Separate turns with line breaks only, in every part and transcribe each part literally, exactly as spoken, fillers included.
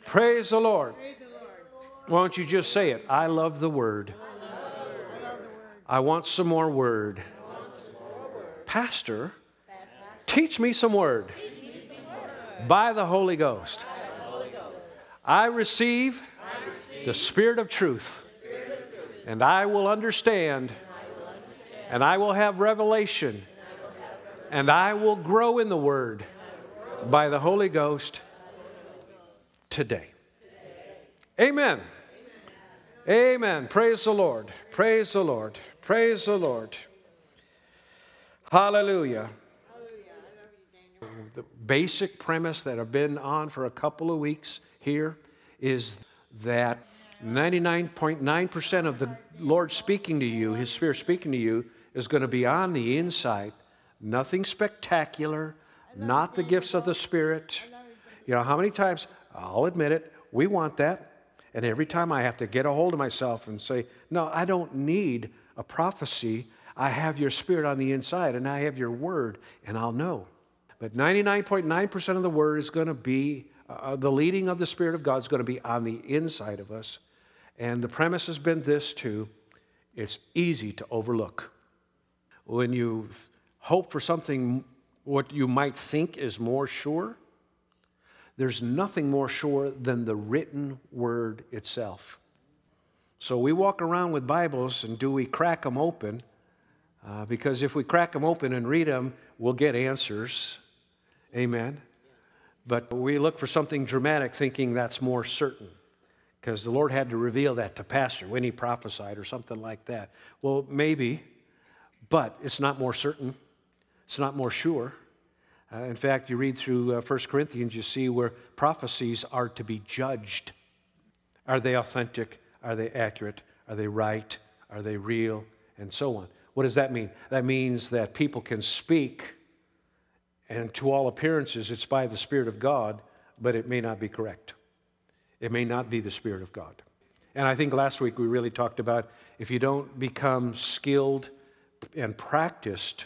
Praise the Lord.
Praise the Lord.
Why don't you just say it? I love the Word.
I love the word. I love the word.
I want some more Word. Pastor, teach me some Word by the Holy Ghost. I receive the Spirit of truth, and I will understand, and I will have revelation, and I will grow in the Word by the Holy Ghost today. Amen. Amen. Praise the Lord. Praise the Lord. Praise the Lord. Hallelujah. The basic premise that I've been on for a couple of weeks here is that ninety-nine point nine percent of the Lord speaking to you, His Spirit speaking to you, is going to be on the inside. Nothing spectacular, not the gifts of the Spirit. You know, how many times, I'll admit it, we want that. And every time I have to get a hold of myself and say, no, I don't need a prophecy. I have your Spirit on the inside, and I have your Word, and I'll know. But ninety-nine point nine percent of the Word is going to be, uh, the leading of the Spirit of God is going to be on the inside of us. And the premise has been this too: it's easy to overlook. When you hope for something, what you might think is more sure, there's nothing more sure than the written Word itself. So we walk around with Bibles, and do we crack them open? Uh, because if we crack them open and read them, we'll get answers. Amen. But we look for something dramatic, thinking that's more certain, because the Lord had to reveal that to Pastor when he prophesied or something like that. Well, maybe, but it's not more certain. It's not more sure. Uh, in fact, you read through uh, First Corinthians, you see where prophecies are to be judged. Are they authentic? Are they accurate? Are they right? Are they real? And so on. What does that mean? That means that people can speak, and to all appearances, it's by the Spirit of God, but it may not be correct. It may not be the Spirit of God. And I think last week we really talked about if you don't become skilled and practiced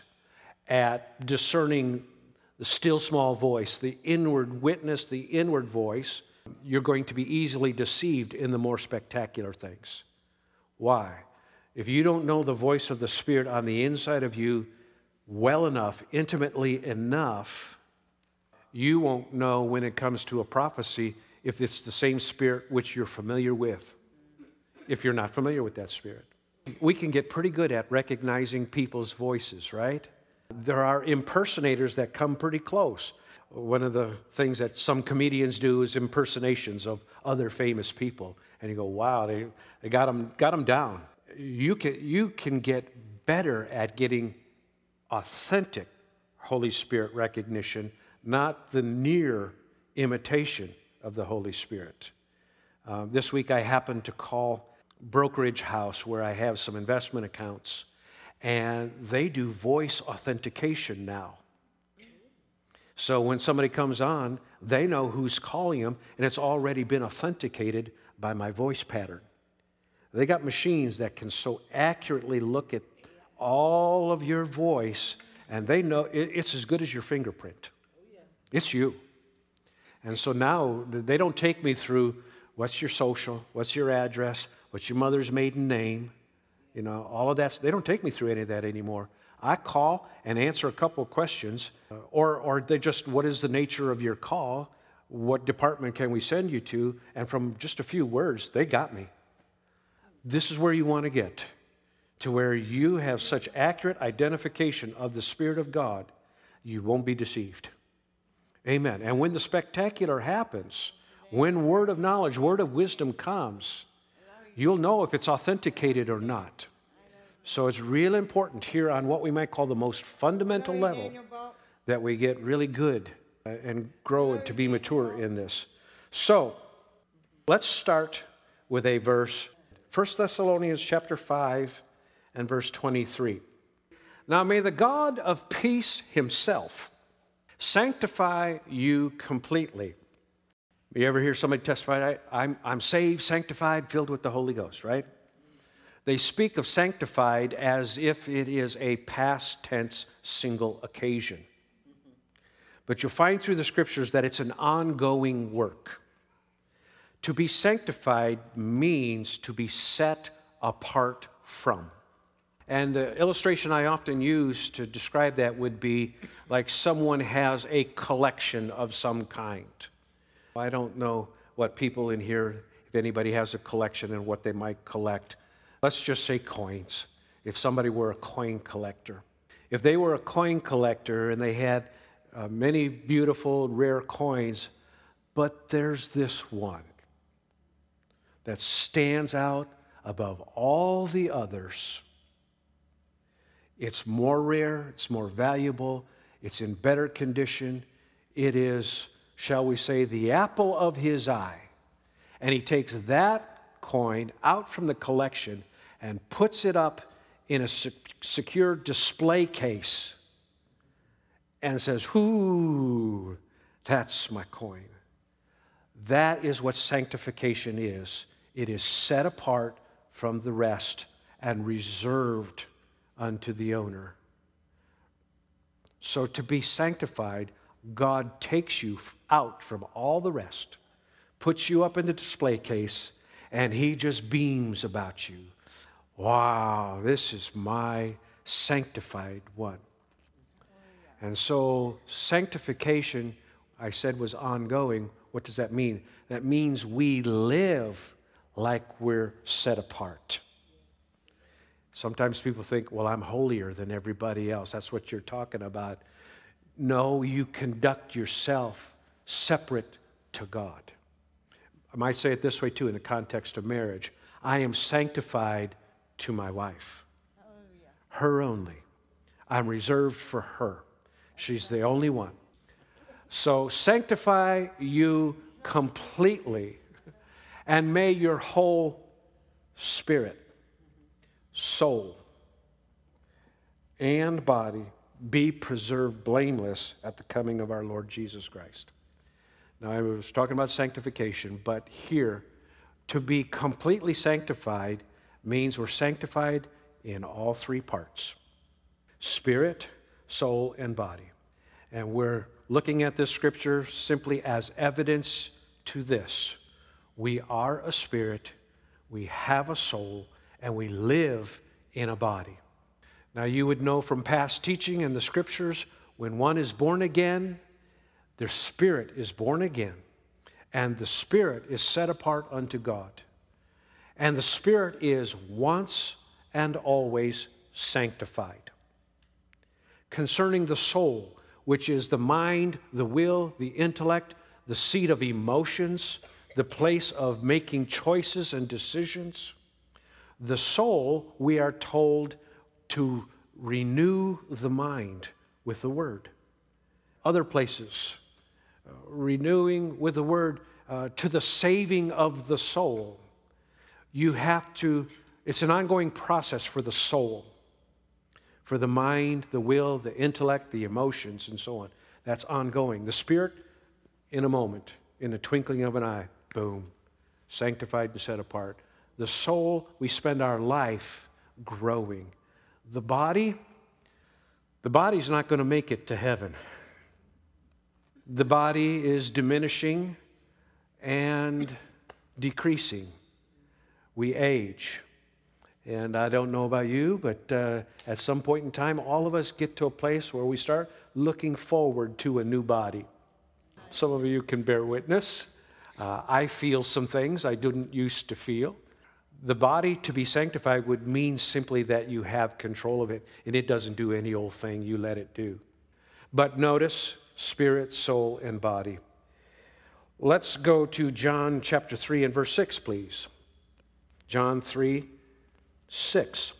at discerning the still small voice, the inward witness, the inward voice, you're going to be easily deceived in the more spectacular things. Why? If you don't know the voice of the Spirit on the inside of you well enough, intimately enough, you won't know when it comes to a prophecy if it's the same Spirit which you're familiar with, if you're not familiar with that Spirit. We can get pretty good at recognizing people's voices, right? There are impersonators that come pretty close. One of the things that some comedians do is impersonations of other famous people. And you go, wow, they, they got them, got them down. You can, you can get better at getting authentic Holy Spirit recognition, not the near imitation of the Holy Spirit. Uh, this week I happened to call brokerage house where I have some investment accounts, and they do voice authentication now. So when somebody comes on, they know who's calling them, and it's already been authenticated by my voice pattern. They got machines that can so accurately look at all of your voice, and they know it's as good as your fingerprint. It's you. And so now they don't take me through what's your social, what's your address, what's your mother's maiden name, you know, all of that. They don't take me through any of that anymore. I call and answer a couple of questions, or, or they just, what is the nature of your call? What department can we send you to? And from just a few words, they got me. This is where you want to get, to where you have such accurate identification of the Spirit of God, you won't be deceived. Amen. And when the spectacular happens, when word of knowledge, word of wisdom comes, you'll know if it's authenticated or not. So it's real important here on what we might call the most fundamental level that we get really good and grow to be mature in this. So let's start with a verse, First Thessalonians chapter five and verse twenty-three. Now may the God of peace himself sanctify you completely. You ever hear somebody testify, I'm, I'm saved, sanctified, filled with the Holy Ghost, right? They speak of sanctified as if it is a past tense single occasion. But you'll find through the Scriptures that it's an ongoing work. To be sanctified means to be set apart from. And the illustration I often use to describe that would be like someone has a collection of some kind. I don't know what people in here, if anybody has a collection and what they might collect. Let's just say coins. If somebody were a coin collector. If they were a coin collector and they had uh, many beautiful, rare coins, but there's this one that stands out above all the others. It's more rare, it's more valuable, it's in better condition. It is, shall we say, the apple of his eye. And he takes that coin out from the collection and puts it up in a secure display case and says, "Whoo, that's my coin." That is what sanctification is. It is set apart from the rest and reserved unto the owner. So to be sanctified, God takes you out from all the rest, puts you up in the display case, and he just beams about you. Wow, this is my sanctified one. And so sanctification, I said, was ongoing. What does that mean? That means we live like we're set apart. Sometimes people think, well, I'm holier than everybody else. That's what you're talking about. No, you conduct yourself separate to God. I might say it this way too in the context of marriage. I am sanctified to my wife.
Hallelujah.
Her only. I'm reserved for her. She's the only one. So sanctify you completely, and may your whole spirit, soul, and body be preserved blameless at the coming of our Lord Jesus Christ. Now, I was talking about sanctification, but here, to be completely sanctified means we're sanctified in all three parts: spirit, soul, and body. And we're looking at this scripture simply as evidence to this. We are a spirit, we have a soul, and we live in a body. Now, you would know from past teaching in the scriptures, when one is born again, their spirit is born again, and the spirit is set apart unto God. And the spirit is once and always sanctified. Concerning the soul, which is the mind, the will, the intellect, the seat of emotions, the place of making choices and decisions, the soul, we are told to renew the mind with the Word. Other places, uh, renewing with the Word uh, to the saving of the soul. You have to, it's an ongoing process for the soul, for the mind, the will, the intellect, the emotions, and so on. That's ongoing. The spirit, in a moment, in the twinkling of an eye, boom, sanctified and set apart. The soul, we spend our life growing. The body, the body's not going to make it to heaven. The body is diminishing and decreasing. We age. And I don't know about you, but uh, at some point in time, all of us get to a place where we start looking forward to a new body. Some of you can bear witness. Uh, I feel some things I didn't used to feel. The body to be sanctified would mean simply that you have control of it, and it doesn't do any old thing, you let it do. But notice, spirit, soul, and body. Let's go to John chapter three and verse six, please. John three, six.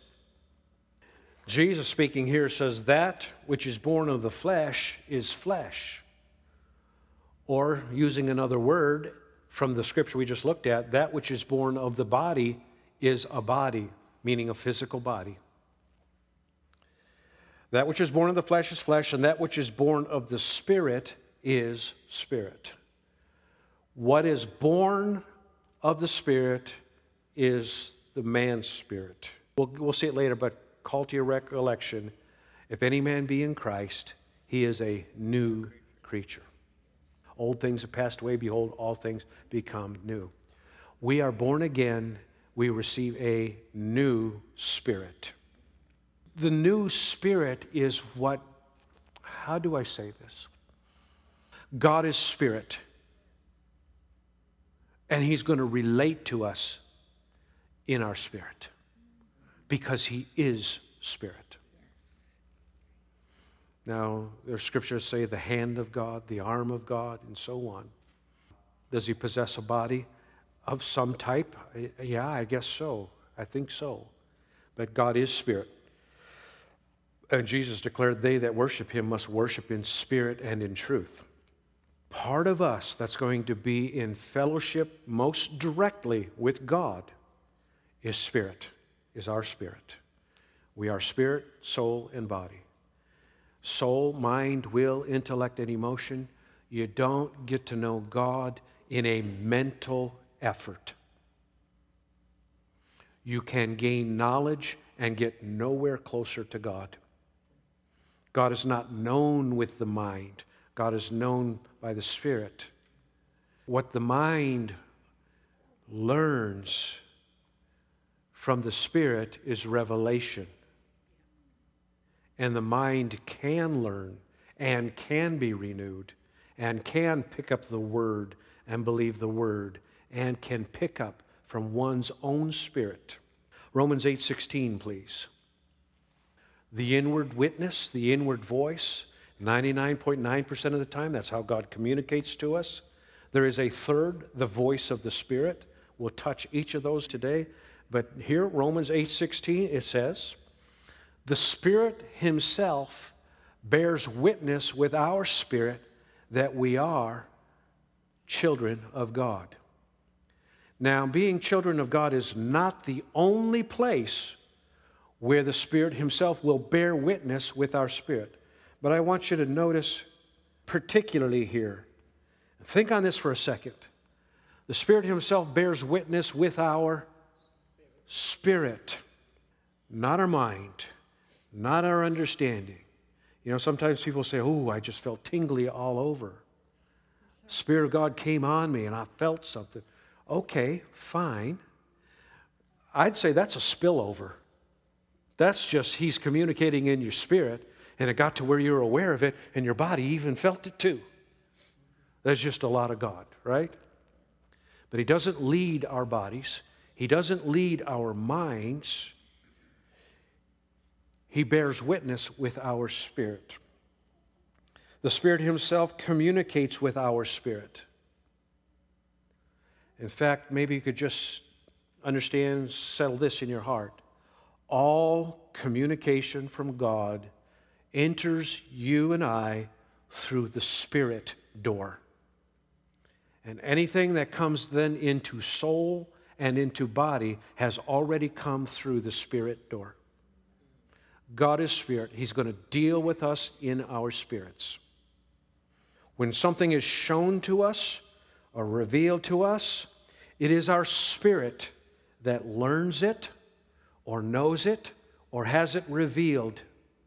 Jesus speaking here says, that which is born of the flesh is flesh. Or, using another word from the scripture we just looked at, that which is born of the body is a body, meaning a physical body. That which is born of the flesh is flesh, and that which is born of the Spirit is spirit. What is born of the Spirit is the man's spirit. We'll, we'll see it later, but call to your recollection, if any man be in Christ, he is a new creature. Old things have passed away, behold, all things become new. we are born again, we receive a new spirit. The new spirit is what, how do I say this? God is spirit, and He's going to relate to us in our spirit because He is spirit. Now, there are scriptures that say the hand of God, the arm of God, and so on. Does He possess a body of some type? Yeah, I guess so. I think so. But God is spirit. And Jesus declared, they that worship Him must worship in spirit and in truth. Part of us that's going to be in fellowship most directly with God is spirit, is our spirit. We are spirit, soul, and body. Soul, mind, will, intellect, and emotion. You don't get to know God in a mental effort. You can gain knowledge and get nowhere closer to God. God is not known with the mind. God is known by the Spirit. What the mind learns from the Spirit is revelation. And the mind can learn and can be renewed and can pick up the Word and believe the Word and can pick up from one's own spirit. Romans eight sixteen, please. The inward witness, the inward voice, ninety-nine point nine percent of the time, that's how God communicates to us. There is a third, the voice of the Spirit. We'll touch each of those today. But here, Romans eight sixteen, it says, the Spirit Himself bears witness with our spirit that we are children of God. Now, being children of God is not the only place where the Spirit Himself will bear witness with our spirit. But I want you to notice particularly here, think on this for a second. The Spirit Himself bears witness with our spirit, not our mind, not our understanding. You know, sometimes people say, oh, I just felt tingly all over. The Spirit of God came on me and I felt something. Okay, fine. I'd say that's a spillover. That's just He's communicating in your spirit, and it got to where you were aware of it, and your body even felt it too. That's just a lot of God, right? But He doesn't lead our bodies. He doesn't lead our minds. He bears witness with our spirit. The Spirit Himself communicates with our spirit. In fact, maybe you could just understand, settle this in your heart. All communication from God enters you and I through the Spirit door. And anything that comes then into soul and into body has already come through the Spirit door. God is Spirit. He's going to deal with us in our spirits. When something is shown to us or revealed to us, it is our spirit that learns it or knows it or has it revealed.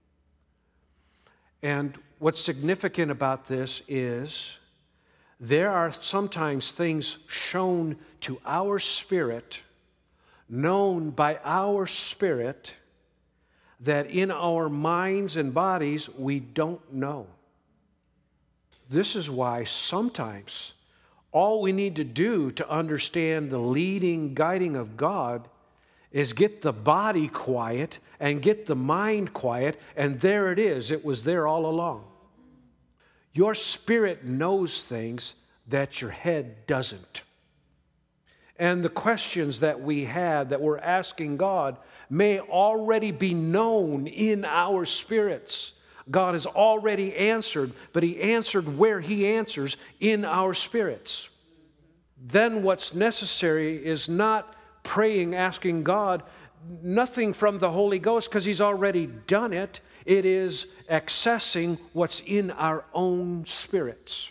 And what's significant about this is there are sometimes things shown to our spirit, known by our spirit, that in our minds and bodies we don't know. This is why sometimes all we need to do to understand the leading, guiding of God is get the body quiet and get the mind quiet, and there it is. It was there all along. Your spirit knows things that your head doesn't. And the questions that we have, that we're asking God, may already be known in our spirits. God has already answered, but He answered where He answers in our spirits. Then what's necessary is not praying, asking God, nothing from the Holy Ghost because He's already done it. It is accessing what's in our own spirits.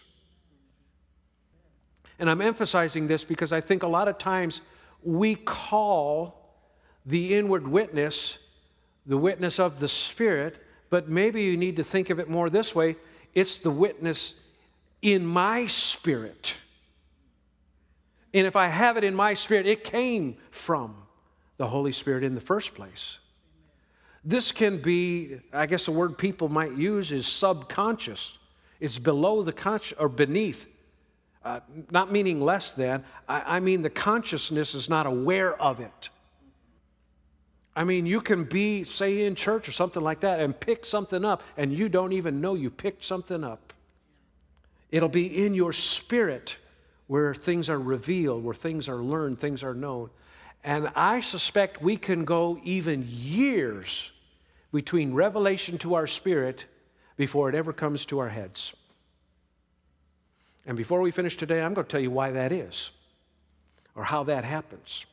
And I'm emphasizing this because I think a lot of times we call the inward witness the witness of the Spirit, but maybe you need to think of it more this way. It's the witness in my spirit. And if I have it in my spirit, it came from the Holy Spirit in the first place. This can be, I guess the word people might use is subconscious. It's below the conscious, or beneath. Uh, not meaning less than. I, I mean the consciousness is not aware of it. I mean, you can be, say, in church or something like that and pick something up, and you don't even know you picked something up. It'll be in your spirit where things are revealed, where things are learned, things are known. And I suspect we can go even years between revelation to our spirit before it ever comes to our heads. And before we finish today, I'm going to tell you why that is, or how that happens.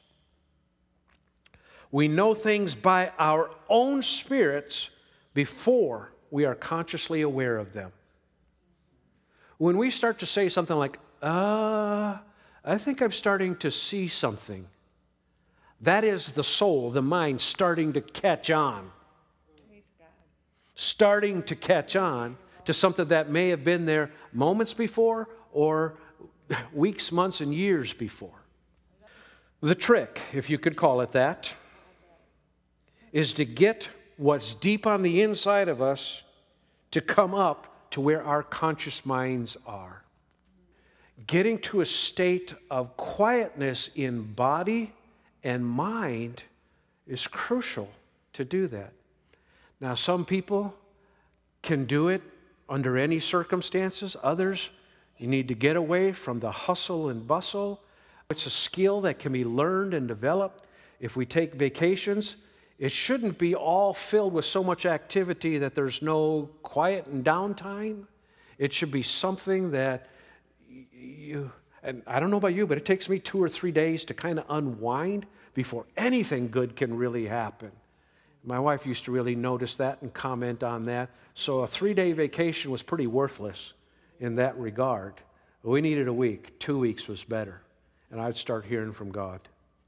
We know things by our own spirits before we are consciously aware of them. When we start to say something like, uh, I think I'm starting to see something, that is the soul, the mind, starting to catch on.
Praise God.
Starting to catch on to something that may have been there moments before or weeks, months, and years before. The trick, if you could call it that, is to get what's deep on the inside of us to come up to where our conscious minds are. Getting to a state of quietness in body and mind is crucial to do that. Now, some people can do it under any circumstances. Others, you need to get away from the hustle and bustle. It's a skill that can be learned and developed. If we take vacations, it shouldn't be all filled with so much activity that there's no quiet and downtime. It should be something that you, and I don't know about you, but it takes me two or three days to kind of unwind before anything good can really happen. My wife used to really notice that and comment on that. So a three-day vacation was pretty worthless in that regard. We needed a week. Two weeks was better. And I'd start hearing from God.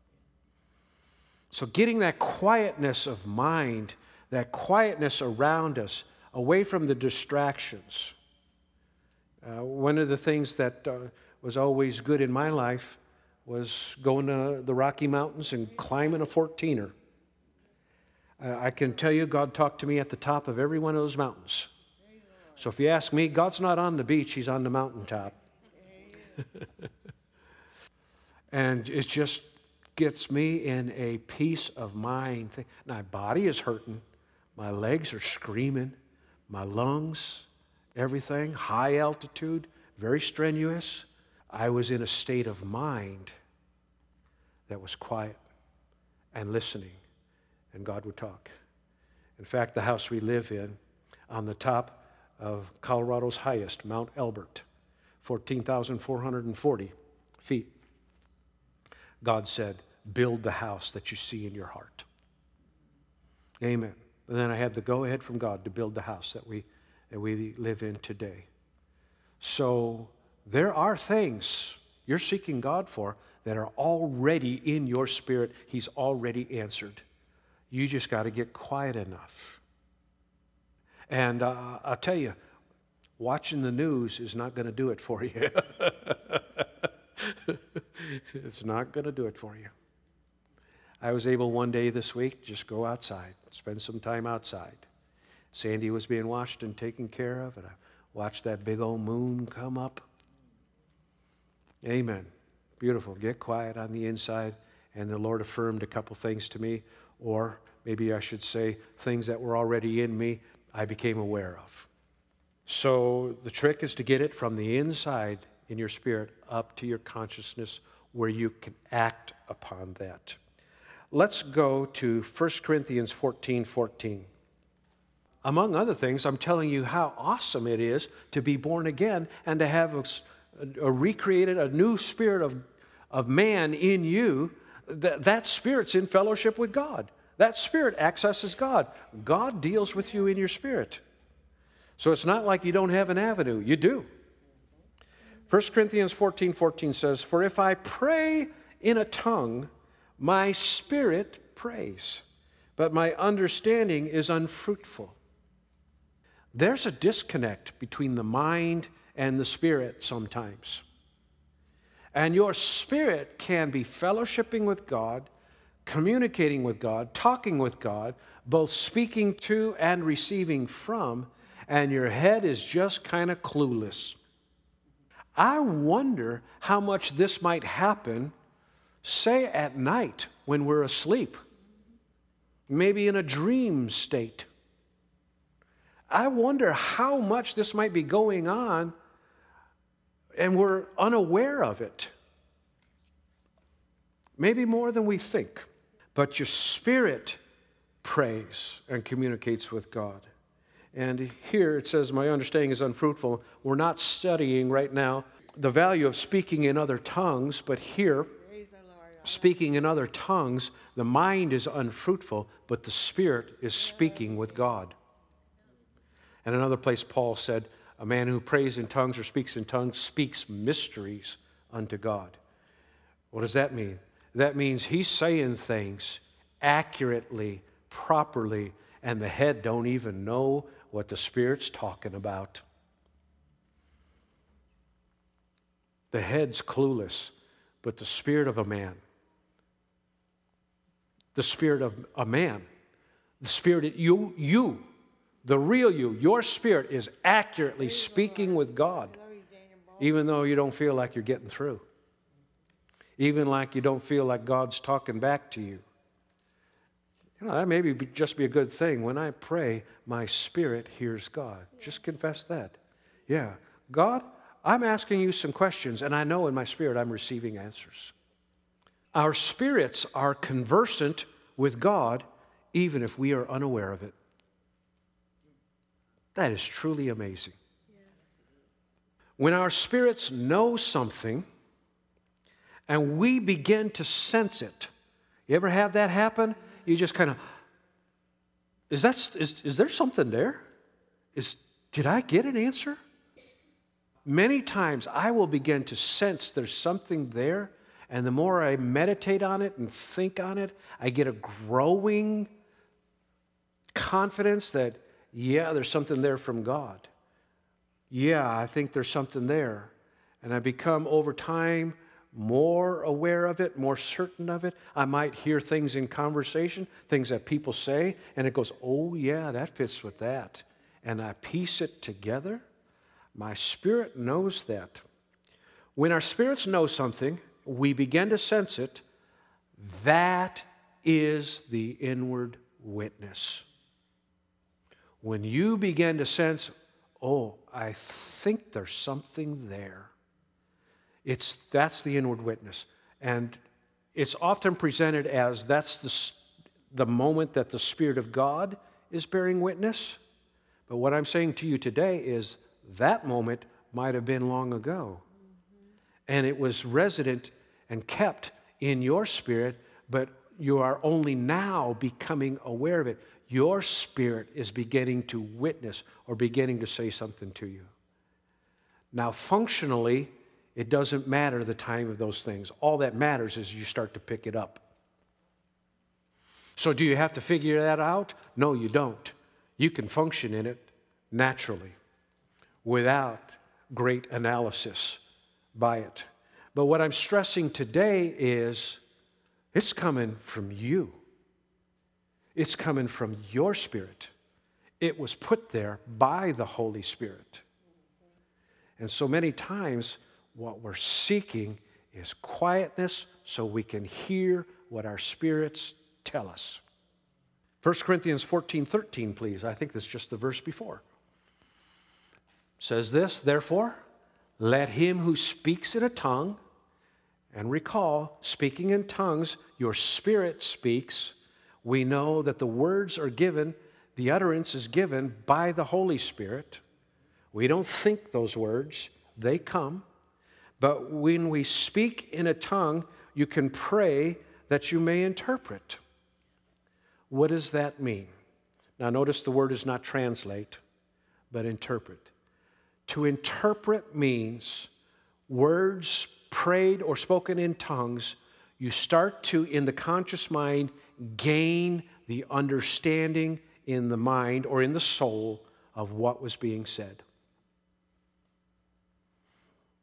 So getting that quietness of mind, that quietness around us, away from the distractions. Uh, one of the things that uh, was always good in my life was going to the Rocky Mountains and climbing a fourteener. Uh, I can tell you God talked to me at the top of every one of those mountains. So if you ask me, God's not on the beach, He's on the mountaintop. And it just gets me in a peace of mind. My body is hurting. My legs are screaming. My lungs, everything, high altitude, very strenuous. I was in a state of mind that was quiet and listening, and God would talk. In fact, the house we live in, on the top of Colorado's highest, Mount Elbert, fourteen thousand four hundred forty feet, God said, build the house that you see in your heart. Amen. And then I had the go-ahead from God to build the house that we, that we live in today. So there are things you're seeking God for that are already in your spirit. He's already answered. You just got to get quiet enough. And uh, I'll tell you, watching the news is not going to do it for you. It's not going to do it for you. I was able one day this week just go outside, spend some time outside. Sandy was being washed and taken care of, and I watched that big old moon come up. Amen. Beautiful. Get quiet on the inside, and the Lord affirmed a couple things to me, or maybe I should say things that were already in me I became aware of. So the trick is to get it from the inside in your spirit up to your consciousness where you can act upon that. Let's go to First Corinthians fourteen fourteen. Among other things, I'm telling you how awesome it is to be born again and to have a, a recreated, a new spirit of, of man in you. That, that spirit's in fellowship with God. That spirit accesses God. God deals with you in your spirit. So it's not like you don't have an avenue. You do. First Corinthians fourteen fourteen says, for if I pray in a tongue, my spirit prays, but my understanding is unfruitful. There's a disconnect between the mind and the spirit sometimes. And your spirit can be fellowshipping with God, communicating with God, talking with God, both speaking to and receiving from, and your head is just kind of clueless. I wonder how much this might happen, say at night when we're asleep, maybe in a dream state. I wonder how much this might be going on and we're unaware of it. Maybe more than we think. But your spirit prays and communicates with God. And here it says, my understanding is unfruitful. We're not studying right now the value of speaking in other tongues, but here,
Praise the Lord.
speaking in other tongues, the mind is unfruitful, but the spirit is speaking with God. And another place Paul said, a man who prays in tongues or speaks in tongues speaks mysteries unto God. What does that mean? That means he's saying things accurately, properly, and the head don't even know what the Spirit's talking about. The head's clueless, but the spirit of a man, the spirit of a man, the spirit of you, you, the real you, your spirit is accurately speaking with God, even though you don't feel like you're getting through. Even like you don't feel like God's talking back to you. You know, that may be just be a good thing. When I pray, my spirit hears God. Just confess that. Yeah. God, I'm asking you some questions, and I know in my spirit I'm receiving answers. Our spirits are conversant with God, even if we are unaware of it. That is truly amazing. When our spirits know something, and we begin to sense it. You ever have that happen? You just kind of, is that is, is there something there? Is did I get an answer? Many times I will begin to sense there's something there, and the more I meditate on it and think on it, I get a growing confidence that, yeah, there's something there from God. Yeah, I think there's something there. And I become, over time, more aware of it, more certain of it. I might hear things in conversation, things that people say, and it goes, oh yeah, that fits with that. And I piece it together. My spirit knows that. When our spirits know something, we begin to sense it. That is the inward witness. When you begin to sense, oh, I think there's something there. It's, that's the inward witness. And it's often presented as that's the, the moment that the Spirit of God is bearing witness. But what I'm saying to you today is that moment might have been long ago. Mm-hmm. And it was resident and kept in your spirit, but you are only now becoming aware of it. Your spirit is beginning to witness or beginning to say something to you. Now, functionally, it doesn't matter the time of those things. All that matters is you start to pick it up. So do you have to figure that out? No, you don't. You can function in it naturally without great analysis by it. But what I'm stressing today is it's coming from you. It's coming from your spirit. It was put there by the Holy Spirit. And so many times, what we're seeking is quietness so we can hear what our spirits tell us. First Corinthians fourteen thirteen, please. I think that's just the verse before. Says this, therefore, let him who speaks in a tongue, and recall, speaking in tongues, your spirit speaks. We know that the words are given, the utterance is given by the Holy Spirit. We don't think those words, they come. But when we speak in a tongue, you can pray that you may interpret. What does that mean? Now notice the word is not translate, but interpret. To interpret means words prayed or spoken in tongues, you start to, in the conscious mind, gain the understanding in the mind or in the soul of what was being said.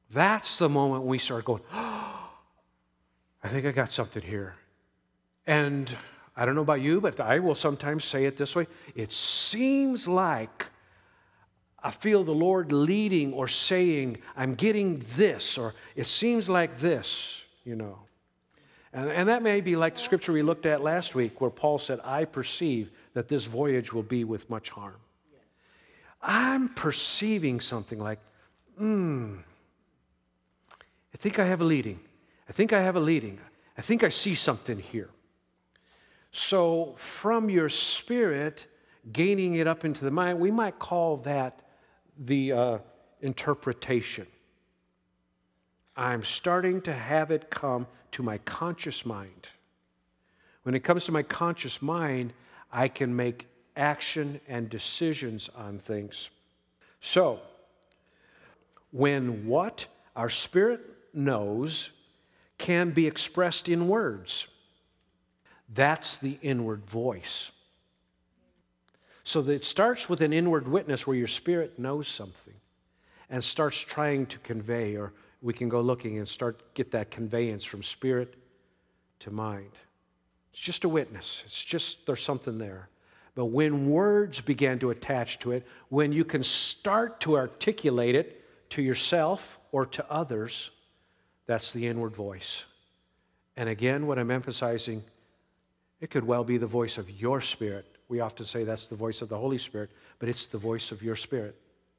That's the moment we start going, oh, I think I got something here. And I don't know about you, but I will sometimes say it this way. It seems like I feel the Lord leading or saying, I'm getting this, or it seems like this, you know. And, and that may be like the scripture we looked at last week where Paul said, I perceive that this voyage will be with much harm. I'm perceiving something like, hmm, I think I have a leading. I think I have a leading. I think I see something here. So from your spirit, gaining it up into the mind, we might call that the uh, interpretation. I'm starting to have it come to my conscious mind. When it comes to my conscious mind, I can make action and decisions on things. So, when what our spirit knows can be expressed in words, that's the inward voice. So that it starts with an inward witness where your spirit knows something and starts trying to convey, or we can go looking and start get that conveyance from spirit to mind. It's just a witness. It's just there's something there. But when words begin to attach to it, when you can start to articulate it to yourself or to others, that's the inward voice. And again, what I'm emphasizing, it could well be the voice of your spirit. We often say that's the voice of the Holy Spirit, but it's the voice of your spirit.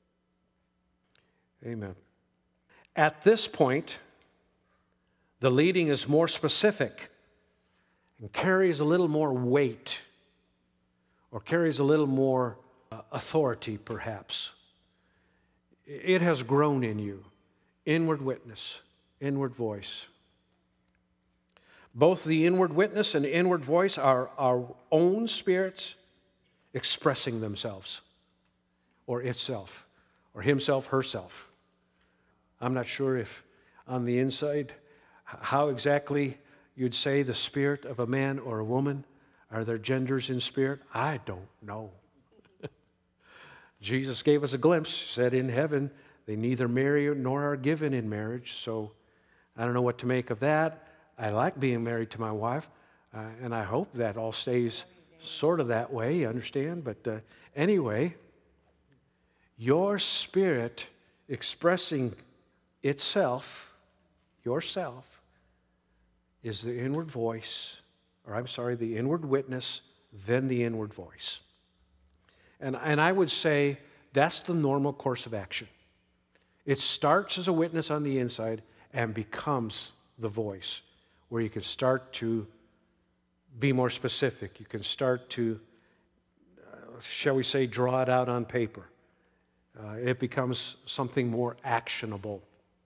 Amen. At this point, the leading is more specific and carries a little more weight, or carries a little more uh, authority, perhaps. It has grown in you. Inward witness, inward voice. Both the inward witness and inward voice are our own spirits expressing themselves, or itself, or himself, herself. I'm not sure if on the inside, how exactly you'd say the spirit of a man or a woman. Are there genders in spirit? I don't know. Jesus gave us a glimpse, said in heaven, they neither marry nor are given in marriage, so I don't know what to make of that. I like being married to my wife, uh, and I hope that all stays sort of that way, you understand? But uh, anyway, your spirit expressing itself, yourself, is the inward voice, or I'm sorry, the inward witness, then the inward voice. And, and I would say that's the normal course of action. It starts as a witness on the inside and becomes the voice, where you can start to be more specific. You can start to, uh, shall we say, draw it out on paper. Uh, it becomes something more actionable.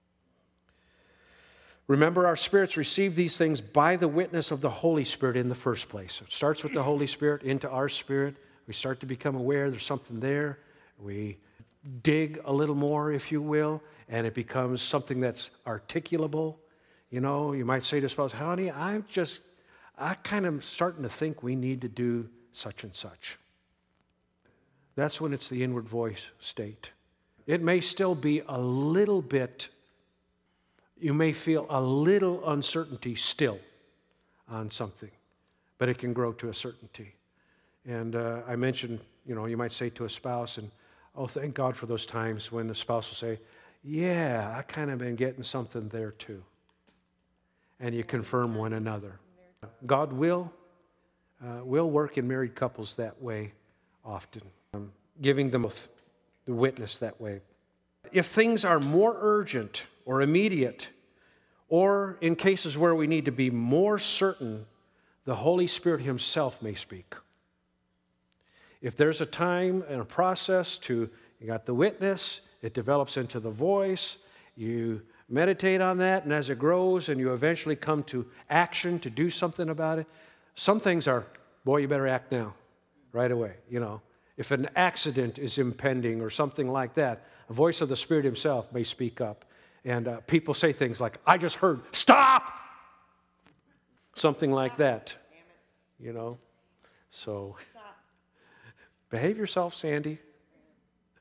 Remember, our spirits receive these things by the witness of the Holy Spirit in the first place. It starts with the Holy Spirit into our spirit. We start to become aware there's something there. We dig a little more, if you will, and it becomes something that's articulable. You know, you might say to a spouse, honey, I'm just, I kind of starting to think we need to do such and such. That's when it's the inward voice state. It may still be a little bit, you may feel a little uncertainty still on something, but it can grow to a certainty. And uh, I mentioned, you know, you might say to a spouse, and oh, thank God for those times when the spouse will say, yeah, I kind of been getting something there too. And you confirm one another. God will, uh, will work in married couples that way often, um, giving them the witness that way. If things are more urgent or immediate, or in cases where we need to be more certain, the Holy Spirit Himself may speak. If there's a time and a process to, you got the witness, it develops into the voice, you meditate on that, and as it grows and you eventually come to action to do something about it, some things are, boy, you better act now, right away, you know. If an accident is impending or something like that, a voice of the Spirit Himself may speak up. And uh, people say things like, I just heard, stop! Something like that, you know. So, behave yourself, Sandy.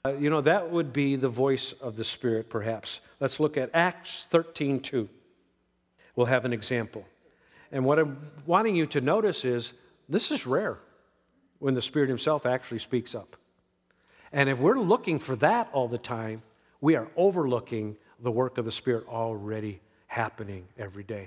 Uh, you know, that would be the voice of the Spirit, perhaps. Let's look at Acts thirteen two. We'll have an example. And what I'm wanting you to notice is this is rare when the Spirit himself actually speaks up. And if we're looking for that all the time, we are overlooking the work of the Spirit already happening every day.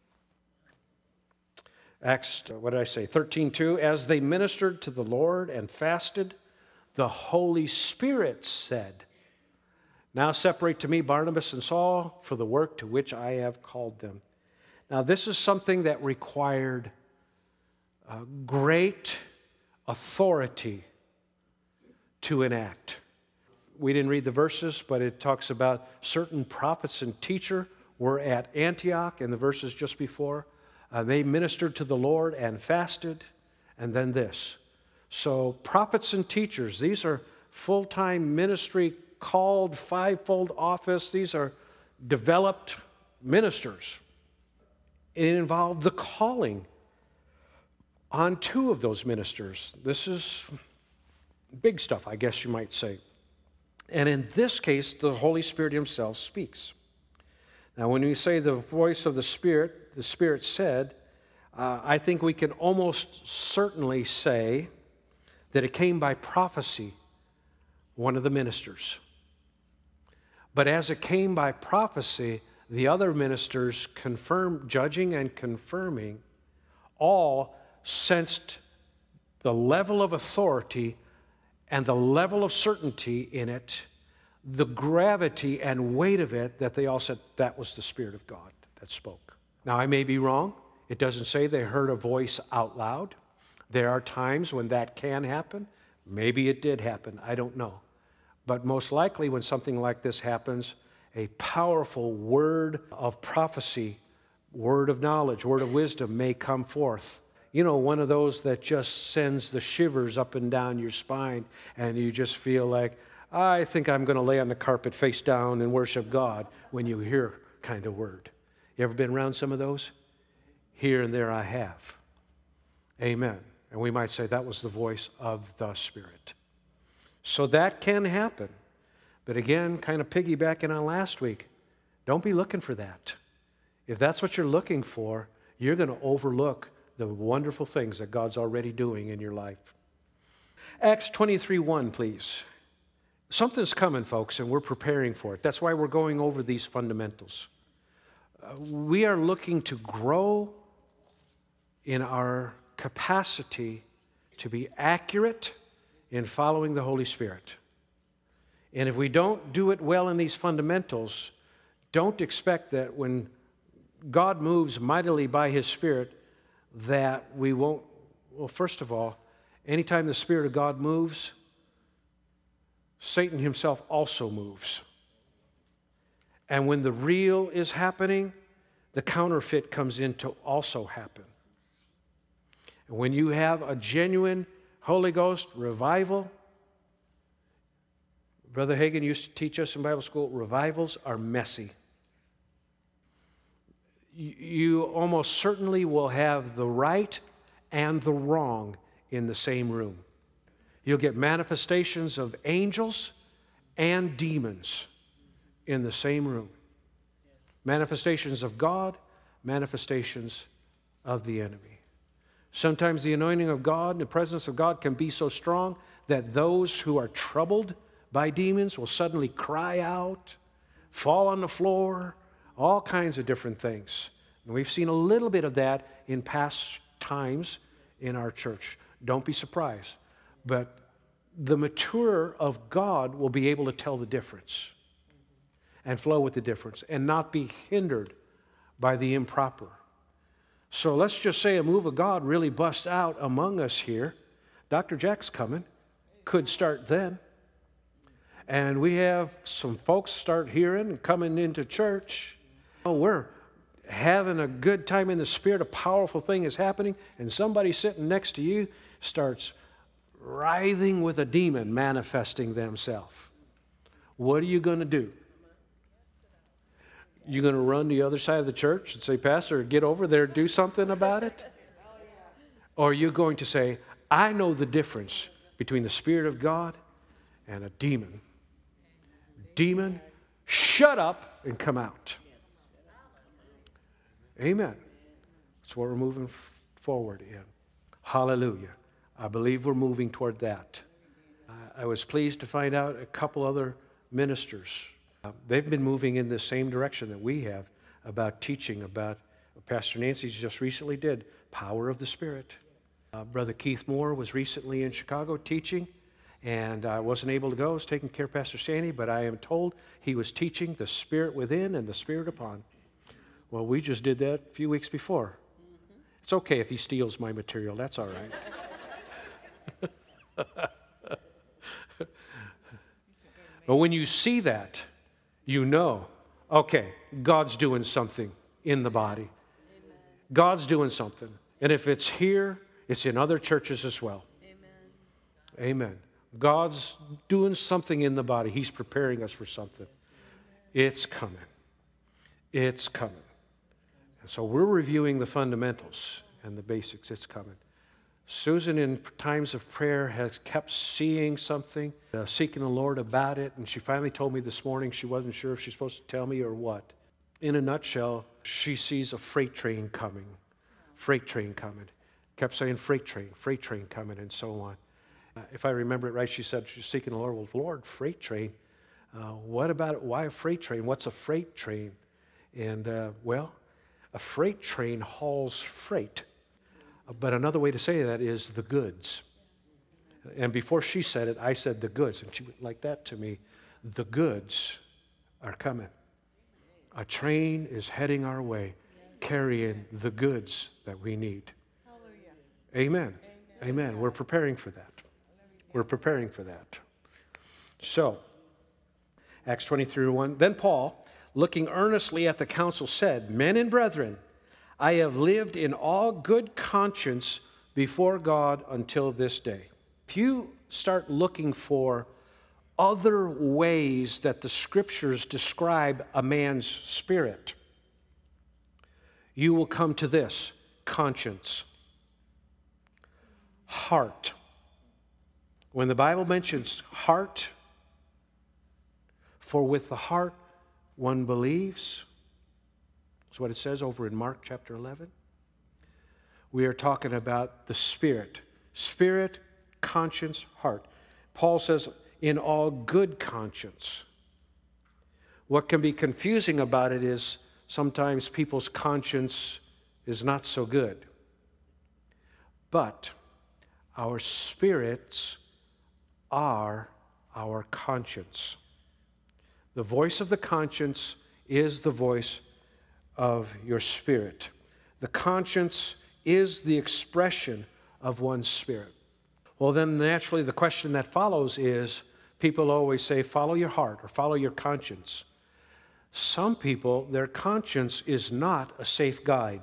Acts, what did I say? thirteen two, as they ministered to the Lord and fasted, the Holy Spirit said, now separate to me Barnabas and Saul for the work to which I have called them. Now this is something that required uh, great authority to enact. We didn't read the verses, but it talks about certain prophets and teachers were at Antioch in the verses just before. Uh, they ministered to the Lord and fasted, and then this. So prophets and teachers, these are full-time ministry, called fivefold office. These are developed ministers. It involved the calling on two of those ministers. This is big stuff, I guess you might say. And in this case, the Holy Spirit himself speaks. Now, when we say the voice of the Spirit, the Spirit said, uh, I think we can almost certainly say that it came by prophecy, one of the ministers. But as it came by prophecy, the other ministers confirmed, judging and confirming, all sensed the level of authority and the level of certainty in it, the gravity and weight of it, that they all said that was the Spirit of God that spoke. Now, I may be wrong. It doesn't say they heard a voice out loud. There are times when that can happen. Maybe it did happen. I don't know. But most likely when something like this happens, a powerful word of prophecy, word of knowledge, word of wisdom may come forth. You know, one of those that just sends the shivers up and down your spine, and you just feel like, I think I'm going to lay on the carpet face down and worship God when you hear kind of word. You ever been around some of those? Here and there I have. Amen. And we might say that was the voice of the Spirit. So that can happen. But again, kind of piggybacking on last week, don't be looking for that. If that's what you're looking for, you're going to overlook the wonderful things that God's already doing in your life. Acts twenty-three one, please. Something's coming, folks, and we're preparing for it. That's why we're going over these fundamentals. Uh, we are looking to grow in our capacity to be accurate in following the Holy Spirit. And if we don't do it well in these fundamentals, don't expect that when God moves mightily by His Spirit that we won't, well, first of all, anytime the Spirit of God moves, Satan himself also moves. And when the real is happening, the counterfeit comes in to also happen. And when you have a genuine Holy Ghost revival, Brother Hagin used to teach us in Bible school, revivals are messy. You almost certainly will have the right and the wrong in the same room. You'll get manifestations of angels and demons in the same room. Manifestations of God, manifestations of the enemy. Sometimes the anointing of God and the presence of God can be so strong that those who are troubled by demons will suddenly cry out, fall on the floor, all kinds of different things. And we've seen a little bit of that in past times in our church. Don't be surprised. But the mature of God will be able to tell the difference and flow with the difference and not be hindered by the improper. So let's just say a move of God really busts out among us here. Doctor Jack's coming. Could start then. And we have some folks start hearing and coming into church. Oh, we're having a good time in the Spirit. A powerful thing is happening. And somebody sitting next to you starts writhing with a demon manifesting themselves. What are you going to do? You going to run to the other side of the church and say, Pastor, get over there, do something about it? Or are you going to say, I know the difference between the Spirit of God and a demon. Demon, shut up and come out. Amen. That's what we're moving f- forward in. Hallelujah. I believe we're moving toward that. I, I was pleased to find out a couple other ministers. Uh, they've been moving in the same direction that we have about teaching about, Pastor Nancy just recently did, power of the Spirit. Uh, Brother Keith Moore was recently in Chicago teaching, and I wasn't able to go. I was taking care of Pastor Sandy, but I am told he was teaching the Spirit within and the Spirit upon. Well, we just did that a few weeks before. Mm-hmm. It's okay if he steals my material. That's all right. But when you see that, you know, okay, God's doing something in the body. Amen. God's doing something. And if it's here, it's in other churches as well. Amen. Amen. God's doing something in the body. He's preparing us for something. It's coming. It's coming. And so we're reviewing the fundamentals and the basics. It's coming. Susan, in times of prayer, has kept seeing something, uh, seeking the Lord about it, and she finally told me this morning she wasn't sure if she's supposed to tell me or what. In a nutshell, she sees a freight train coming, freight train coming. Kept saying freight train, freight train coming, and so on. Uh, if I remember it right, she said she's seeking the Lord. Well, Lord, freight train. Uh, what about it? Why a freight train? What's a freight train? And, uh, well, a freight train hauls freight. But another way to say that is the goods. And before she said it, I said the goods. And she went like that to me. The goods are coming. A train is heading our way, carrying the goods that we need. Amen. Amen. Amen. We're preparing for that. We're preparing for that. So, Acts twenty-three one. Then Paul, looking earnestly at the council, said, Men and brethren, I have lived in all good conscience before God until this day. If you start looking for other ways that the Scriptures describe a man's spirit, you will come to this: conscience, heart. When the Bible mentions heart, for with the heart one believes. That's what it says over in Mark chapter eleven. We are talking about the spirit. Spirit, conscience, heart. Paul says, in all good conscience. What can be confusing about it is sometimes people's conscience is not so good. But our spirits are our conscience. The voice of the conscience is the voice of your spirit. The conscience is the expression of one's spirit. Well, then naturally the question that follows is, people always say, follow your heart or follow your conscience. Some people, their conscience is not a safe guide.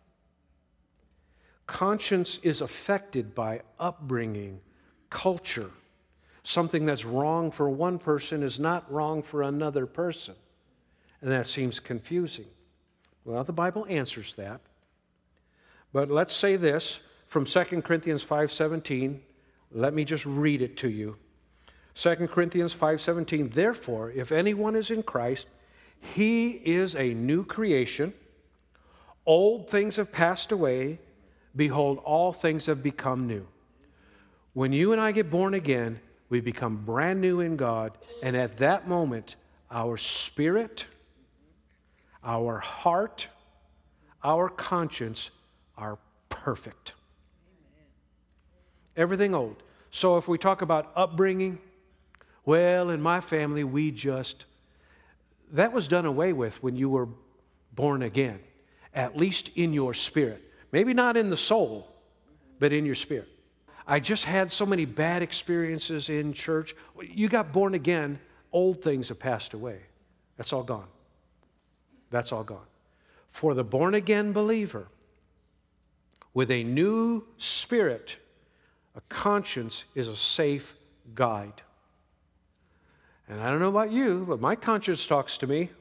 Conscience is affected by upbringing, culture. Something that's wrong for one person is not wrong for another person. And that seems confusing. Well, the Bible answers that. But let's say this from Second Corinthians five seventeen. Let me just read it to you. Second Corinthians five seventeen. Therefore, if anyone is in Christ, he is a new creation. Old things have passed away. Behold, all things have become new. When you and I get born again, we become brand new in God. And at that moment, our spirit, our heart, our conscience are perfect. Everything old. So if we talk about upbringing, well, in my family, we just, that was done away with when you were born again, at least in your spirit. Maybe not in the soul, but in your spirit. I just had so many bad experiences in church. You got born again, old things have passed away. That's all gone. That's all gone. For the born-again believer, with a new spirit, a conscience is a safe guide. And I don't know about you, but my conscience talks to me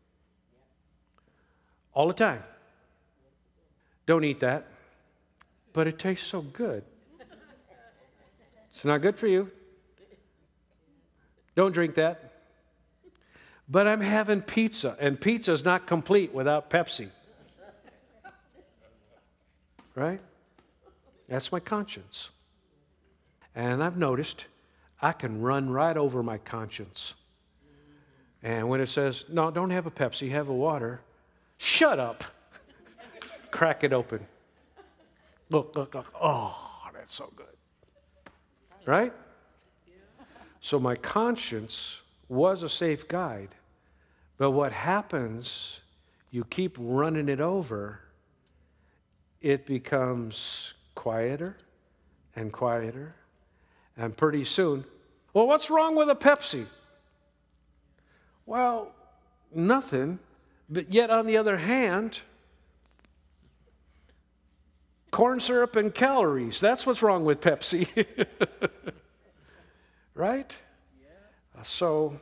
all the time. Don't eat that, but it tastes so good. It's not good for you. Don't drink that. But I'm having pizza, and pizza's not complete without Pepsi. Right? That's my conscience. And I've noticed I can run right over my conscience. And when it says, no, don't have a Pepsi, have a water, shut up. Crack it open. Look, look, look. Oh, that's so good. Right? So my conscience was a safe guide. But what happens, you keep running it over, it becomes quieter and quieter. And pretty soon, well, what's wrong with a Pepsi? Well, nothing. But yet, on the other hand, corn syrup and calories, that's what's wrong with Pepsi. Right? Yeah. So,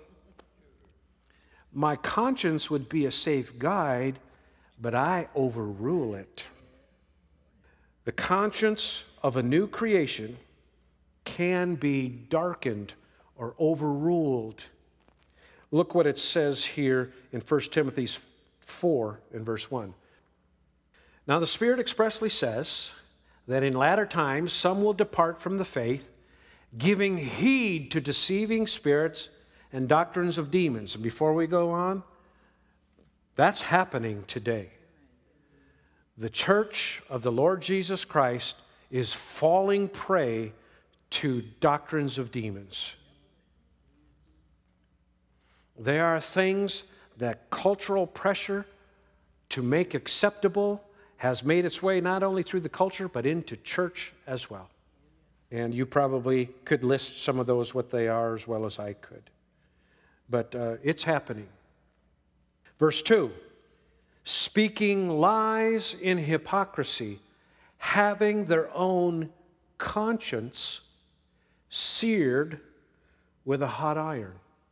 my conscience would be a safe guide, but I overrule it. The conscience of a new creation can be darkened or overruled. Look what it says here in First Timothy four in verse one. Now the Spirit expressly says that in latter times some will depart from the faith, giving heed to deceiving spirits and doctrines of demons. And before we go on, that's happening today. The church of the Lord Jesus Christ is falling prey to doctrines of demons. There are things that cultural pressure to make acceptable has made its way not only through the culture, but into church as well. And you probably could list some of those, what they are, as well as I could. But uh, it's happening. Verse two, speaking lies in hypocrisy, having their own conscience seared with a hot iron.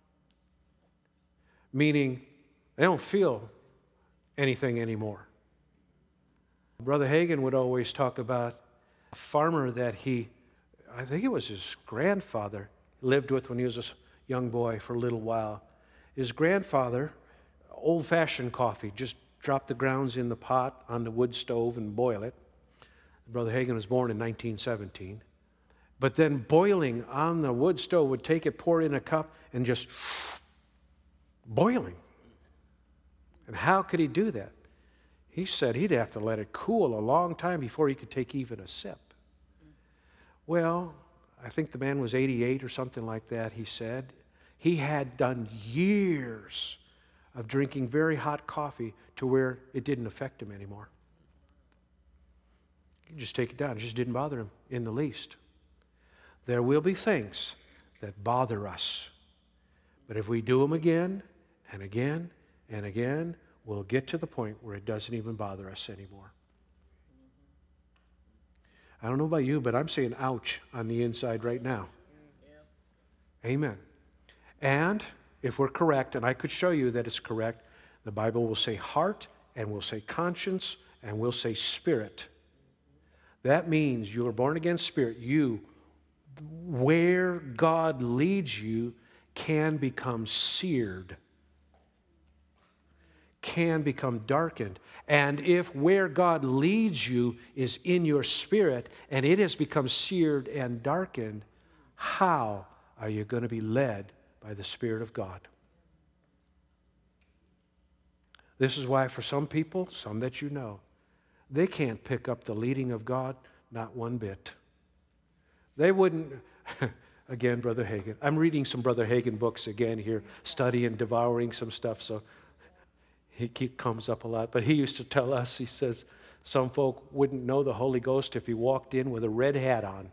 Meaning, they don't feel anything anymore. Brother Hagin would always talk about a farmer that he, I think it was his grandfather, lived with when he was a young boy for a little while. His grandfather, old-fashioned coffee, just drop the grounds in the pot on the wood stove and boil it. Brother Hagin was born in nineteen seventeen. But then boiling on the wood stove would take it, pour it in a cup, and just boiling. And how could he do that? He said he'd have to let it cool a long time before he could take even a sip. Well, I think the man was eighty-eight or something like that, he said. He had done years of drinking very hot coffee to where it didn't affect him anymore. He could just take it down. It just didn't bother him in the least. There will be things that bother us. But if we do them again and again and again, we'll get to the point where it doesn't even bother us anymore. I don't know about you, but I'm saying ouch on the inside right now. Amen. And if we're correct, and I could show you that it's correct, the Bible will say heart, and will say conscience, and will say spirit. That means you are born again spirit. You, where God leads you, can become seared, can become darkened. And if where God leads you is in your spirit and it has become seared and darkened, how are you going to be led by the Spirit of God? This is why for some people, some that you know, they can't pick up the leading of God, not one bit. They wouldn't... Again, Brother Hagin. I'm reading some Brother Hagin books again here, studying, devouring some stuff, so he keep, comes up a lot. But he used to tell us, he says, some folk wouldn't know the Holy Ghost if he walked in with a red hat on.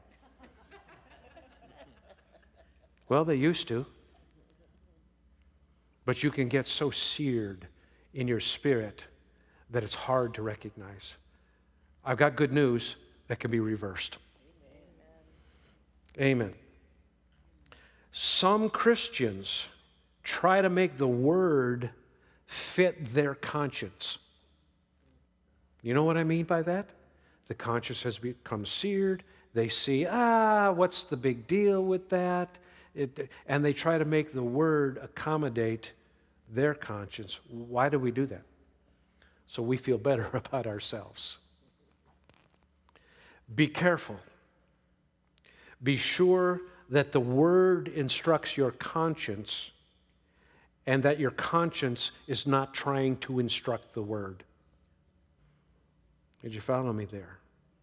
Well, they used to. But you can get so seared in your spirit that it's hard to recognize. I've got good news that can be reversed. Amen. Amen. Some Christians try to make the Word fit their conscience. You know what I mean by that? The conscience has become seared. They see, ah, what's the big deal with that? It, and they try to make the Word accommodate their conscience. Why do we do that? So we feel better about ourselves. Be careful. Be sure that the Word instructs your conscience and that your conscience is not trying to instruct the Word. Did you follow me there?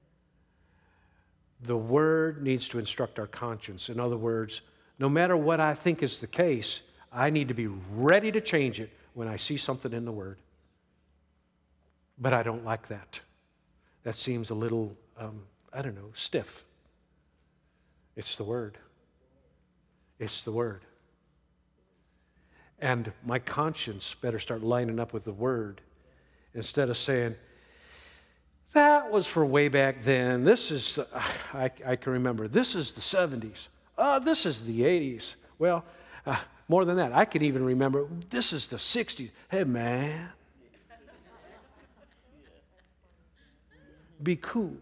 The Word needs to instruct our conscience. In other words, no matter what I think is the case, I need to be ready to change it when I see something in the Word. But I don't like that. That seems a little, um, I don't know, stiff. It's the Word. It's the Word. And my conscience better start lining up with the Word instead of saying, that was for way back then. This is, I, I can remember, this is the seventies. Oh, this is the eighties. Well, uh, more than that, I can even remember, this is the sixties. Hey, man. Be cool.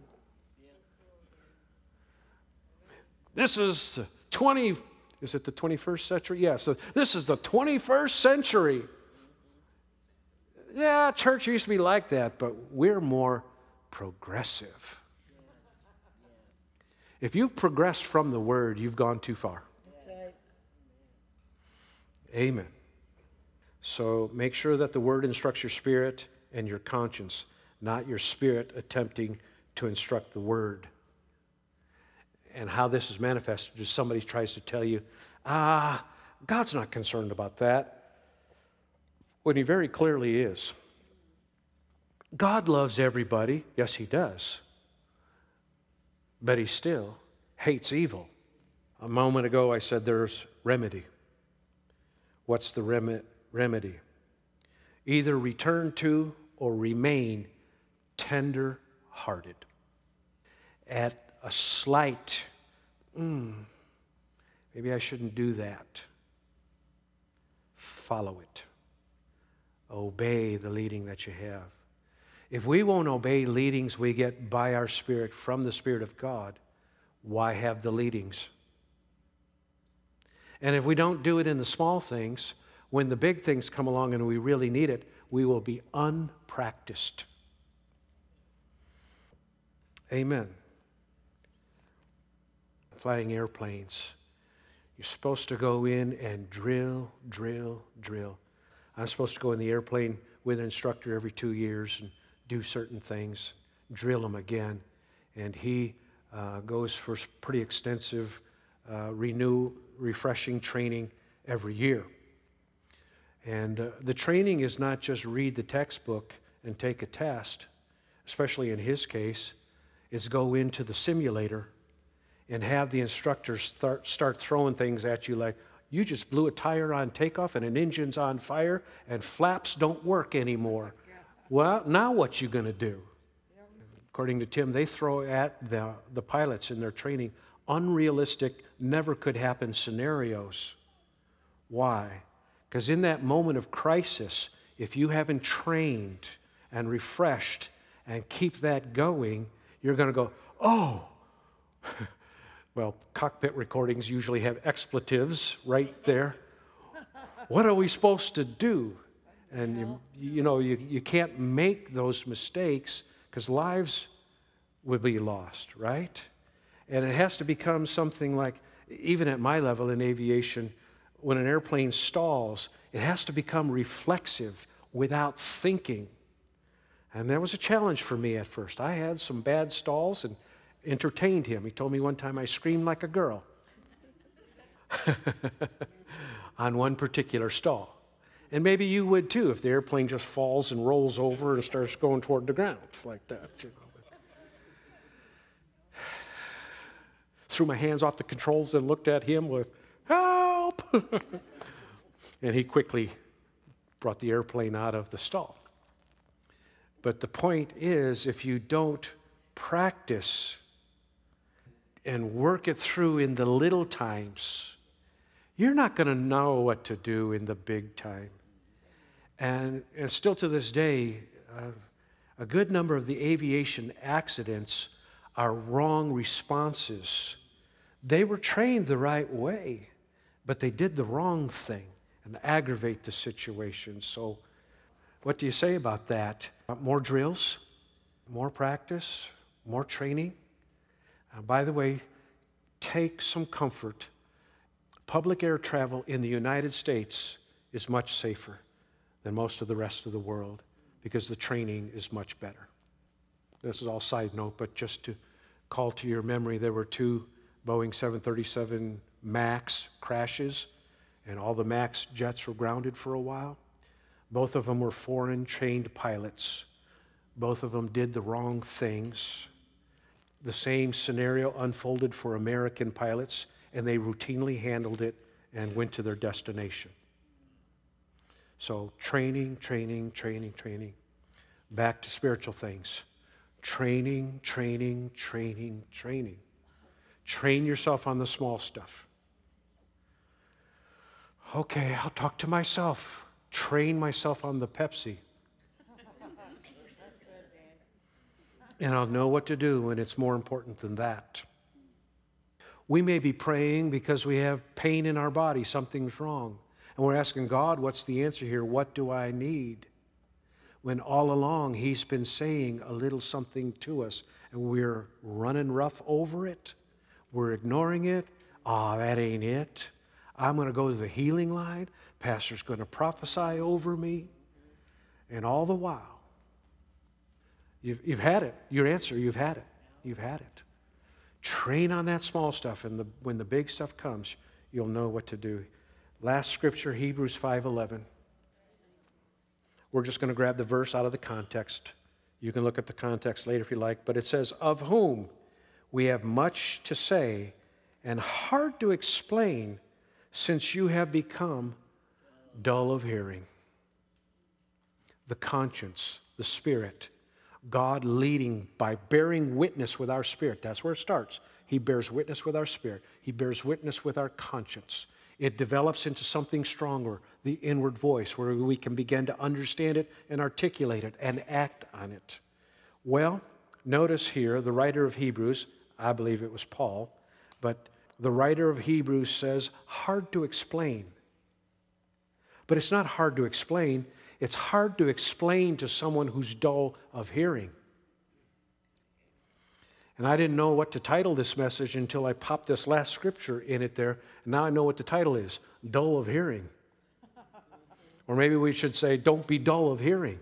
This is the twenty, is it the twenty-first century? Yes, yeah, so this is the twenty-first century. Yeah, church used to be like that, but we're more progressive. If you've progressed from the Word, you've gone too far. Amen. So make sure that the Word instructs your spirit and your conscience, not your spirit attempting to instruct the Word. And how this is manifested is somebody tries to tell you, ah, God's not concerned about that, when He very clearly is. God loves everybody. Yes, He does. But He still hates evil. A moment ago I said there's remedy. What's the rem- remedy? Either return to or remain tender-hearted. At a slight, mm, maybe I shouldn't do that. Follow it. Obey the leading that you have. If we won't obey leadings we get by our Spirit from the Spirit of God, why have the leadings? And if we don't do it in the small things, when the big things come along and we really need it, we will be unpracticed. Amen. Flying airplanes. You're supposed to go in and drill, drill, drill. I'm supposed to go in the airplane with an instructor every two years and do certain things, drill them again. And he uh, goes for pretty extensive, uh, renew, refreshing training every year. And uh, the training is not just read the textbook and take a test, especially in his case. It's go into the simulator and have the instructors start, start throwing things at you like, you just blew a tire on takeoff and an engine's on fire and flaps don't work anymore. Well, now what you going to do? According to Tim, they throw at the, the pilots in their training unrealistic, never could happen scenarios. Why? Because in that moment of crisis, if you haven't trained and refreshed and keep that going, you're going to go, oh, well, cockpit recordings usually have expletives right there. What are we supposed to do? And, you, you know, you, you can't make those mistakes because lives would be lost, right? And it has to become something like, even at my level in aviation, when an airplane stalls, it has to become reflexive without thinking. And that was a challenge for me at first. I had some bad stalls and entertained him. He told me one time I screamed like a girl on one particular stall. And maybe you would too if the airplane just falls and rolls over and starts going toward the ground like that. You know. Threw my hands off the controls and looked at him with, help! And he quickly brought the airplane out of the stall. But the point is, if you don't practice and work it through in the little times, you're not going to know what to do in the big time. And, and still to this day, uh, a good number of the aviation accidents are wrong responses. They were trained the right way, but they did the wrong thing and aggravate the situation. So what do you say about that? More drills, more practice, more training? Uh, by the way, take some comfort. Public air travel in the United States is much safer than most of the rest of the world because the training is much better. This is all side note, but just to call to your memory, there were two Boeing seven thirty-seven MAX crashes, and all the MAX jets were grounded for a while. Both of them were foreign trained pilots. Both of them did the wrong things. The same scenario unfolded for American pilots, and they routinely handled it and went to their destination. So training, training, training, training. Back to spiritual things. Training, training, training, training. Train yourself on the small stuff. Okay, I'll talk to myself. Train myself on the Pepsi. And I'll know what to do when it's more important than that. We may be praying because we have pain in our body, something's wrong. And we're asking God, what's the answer here? What do I need? When all along He's been saying a little something to us, and we're running rough over it. We're ignoring it. Ah, oh, that ain't it. I'm going to go to the healing line. Pastor's going to prophesy over me. And all the while, You've, you've had it. Your answer, you've had it. You've had it. Train on that small stuff, and the, when the big stuff comes, you'll know what to do. Last scripture, Hebrews five eleven. We're just going to grab the verse out of the context. You can look at the context later if you like, but it says, of whom we have much to say and hard to explain, since you have become dull of hearing. The conscience, the spirit, God leading by bearing witness with our spirit. That's where it starts. He bears witness with our spirit. He bears witness with our conscience. It develops into something stronger, the inward voice, where we can begin to understand it and articulate it and act on it. Well, notice here, the writer of Hebrews, I believe it was Paul, but the writer of Hebrews says, hard to explain. But it's not hard to explain. It's hard to explain to someone who's dull of hearing. And I didn't know what to title this message until I popped this last scripture in it there. Now I know what the title is, dull of hearing. Or maybe we should say, don't be dull of hearing.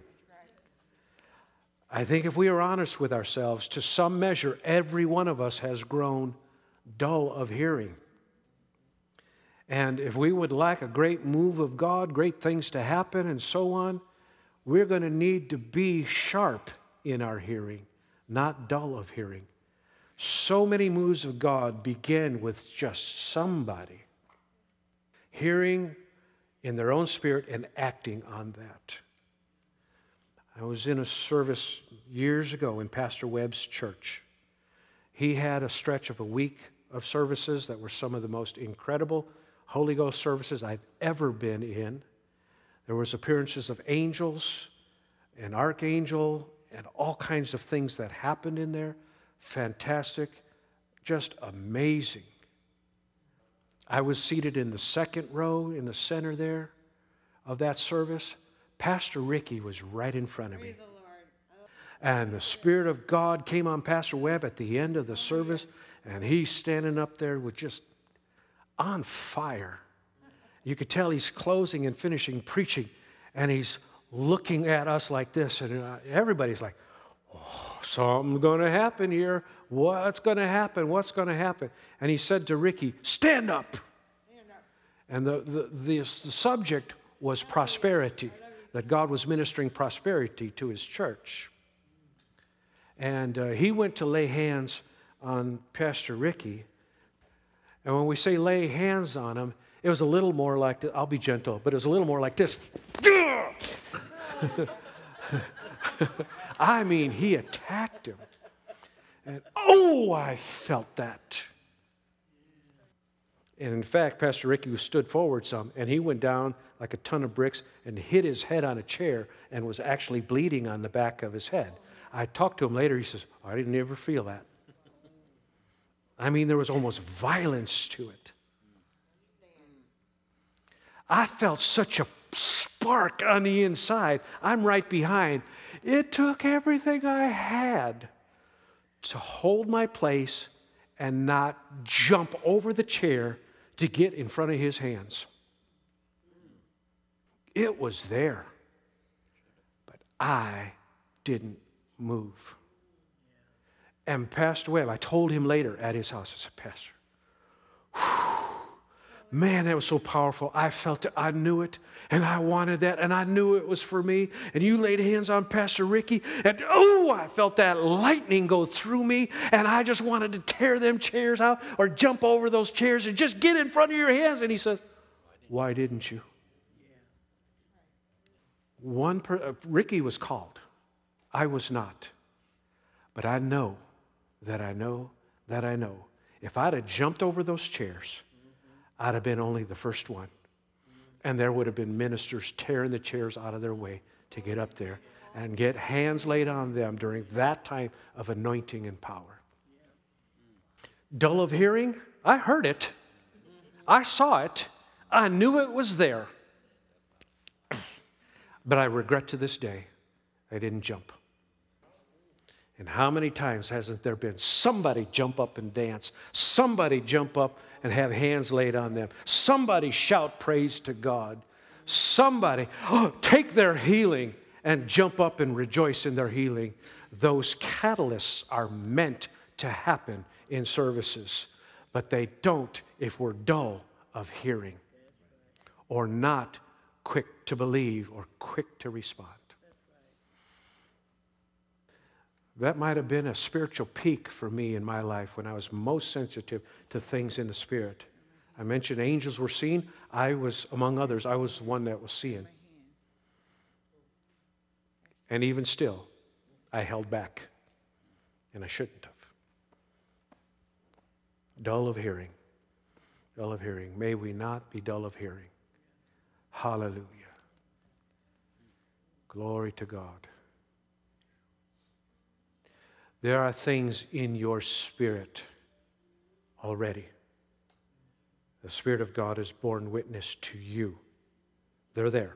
I think if we are honest with ourselves, to some measure, every one of us has grown dull of hearing. And if we would like a great move of God, great things to happen and so on, we're going to need to be sharp in our hearing, not dull of hearing. So many moves of God begin with just somebody hearing in their own spirit and acting on that. I was in a service years ago in Pastor Webb's church. He had a stretch of a week of services that were some of the most incredible Holy Ghost services I've ever been in. There was appearances of angels, an archangel, and all kinds of things that happened in there. Fantastic, just amazing. I was seated in the second row in the center there of that service. Pastor Ricky was right in front of me.
Praise the Lord.
And the Spirit of God came on Pastor Webb at the end of the service, and he's standing up there with just on fire. You could tell he's closing and finishing preaching, and he's looking at us like this, and everybody's like, oh, something's going to happen here. What's going to happen? What's going to happen? And he said to Ricky, stand up.
Stand up.
And the, the, the, the subject was prosperity, that God was ministering prosperity to His church. And uh, he went to lay hands on Pastor Ricky. And when we say lay hands on him, it was a little more like, I'll be gentle, but it was a little more like this. I mean, he attacked him. And oh, I felt that. And in fact, Pastor Ricky stood forward some, and he went down like a ton of bricks and hit his head on a chair and was actually bleeding on the back of his head. I talked to him later. He says, I didn't ever feel that. I mean, there was almost violence to it. I felt such a spark on the inside. I'm right behind. It took everything I had to hold my place and not jump over the chair to get in front of his hands. It was there, but I didn't move. And Pastor Webb, I told him later at his house, I said, Pastor, whew, man, that was so powerful. I felt it, I knew it, and I wanted that, and I knew it was for me. And you laid hands on Pastor Ricky, and oh, I felt that lightning go through me, and I just wanted to tear them chairs out or jump over those chairs and just get in front of your hands. And he said, why didn't you? One per, uh, Ricky was called. I was not. But I know that I know that I know. If I'd have jumped over those chairs, I'd have been only the first one. And there would have been ministers tearing the chairs out of their way to get up there and get hands laid on them during that time of anointing and power. Dull of hearing? I heard it. I saw it. I knew it was there. But I regret to this day, I didn't jump. And how many times hasn't there been somebody jump up and dance, somebody jump up and have hands laid on them, somebody shout praise to God, somebody oh, take their healing and jump up and rejoice in their healing. Those catalysts are meant to happen in services, but they don't if we're dull of hearing or not quick to believe or quick to respond. That might have been a spiritual peak for me in my life when I was most sensitive to things in the Spirit. I mentioned angels were seen. I was, among others, I was the one that was seeing. And even still, I held back, and I shouldn't have. Dull of hearing. Dull of hearing. May we not be dull of hearing. Hallelujah. Glory to God. There are things in your spirit already. The Spirit of God has borne witness to you. They're there.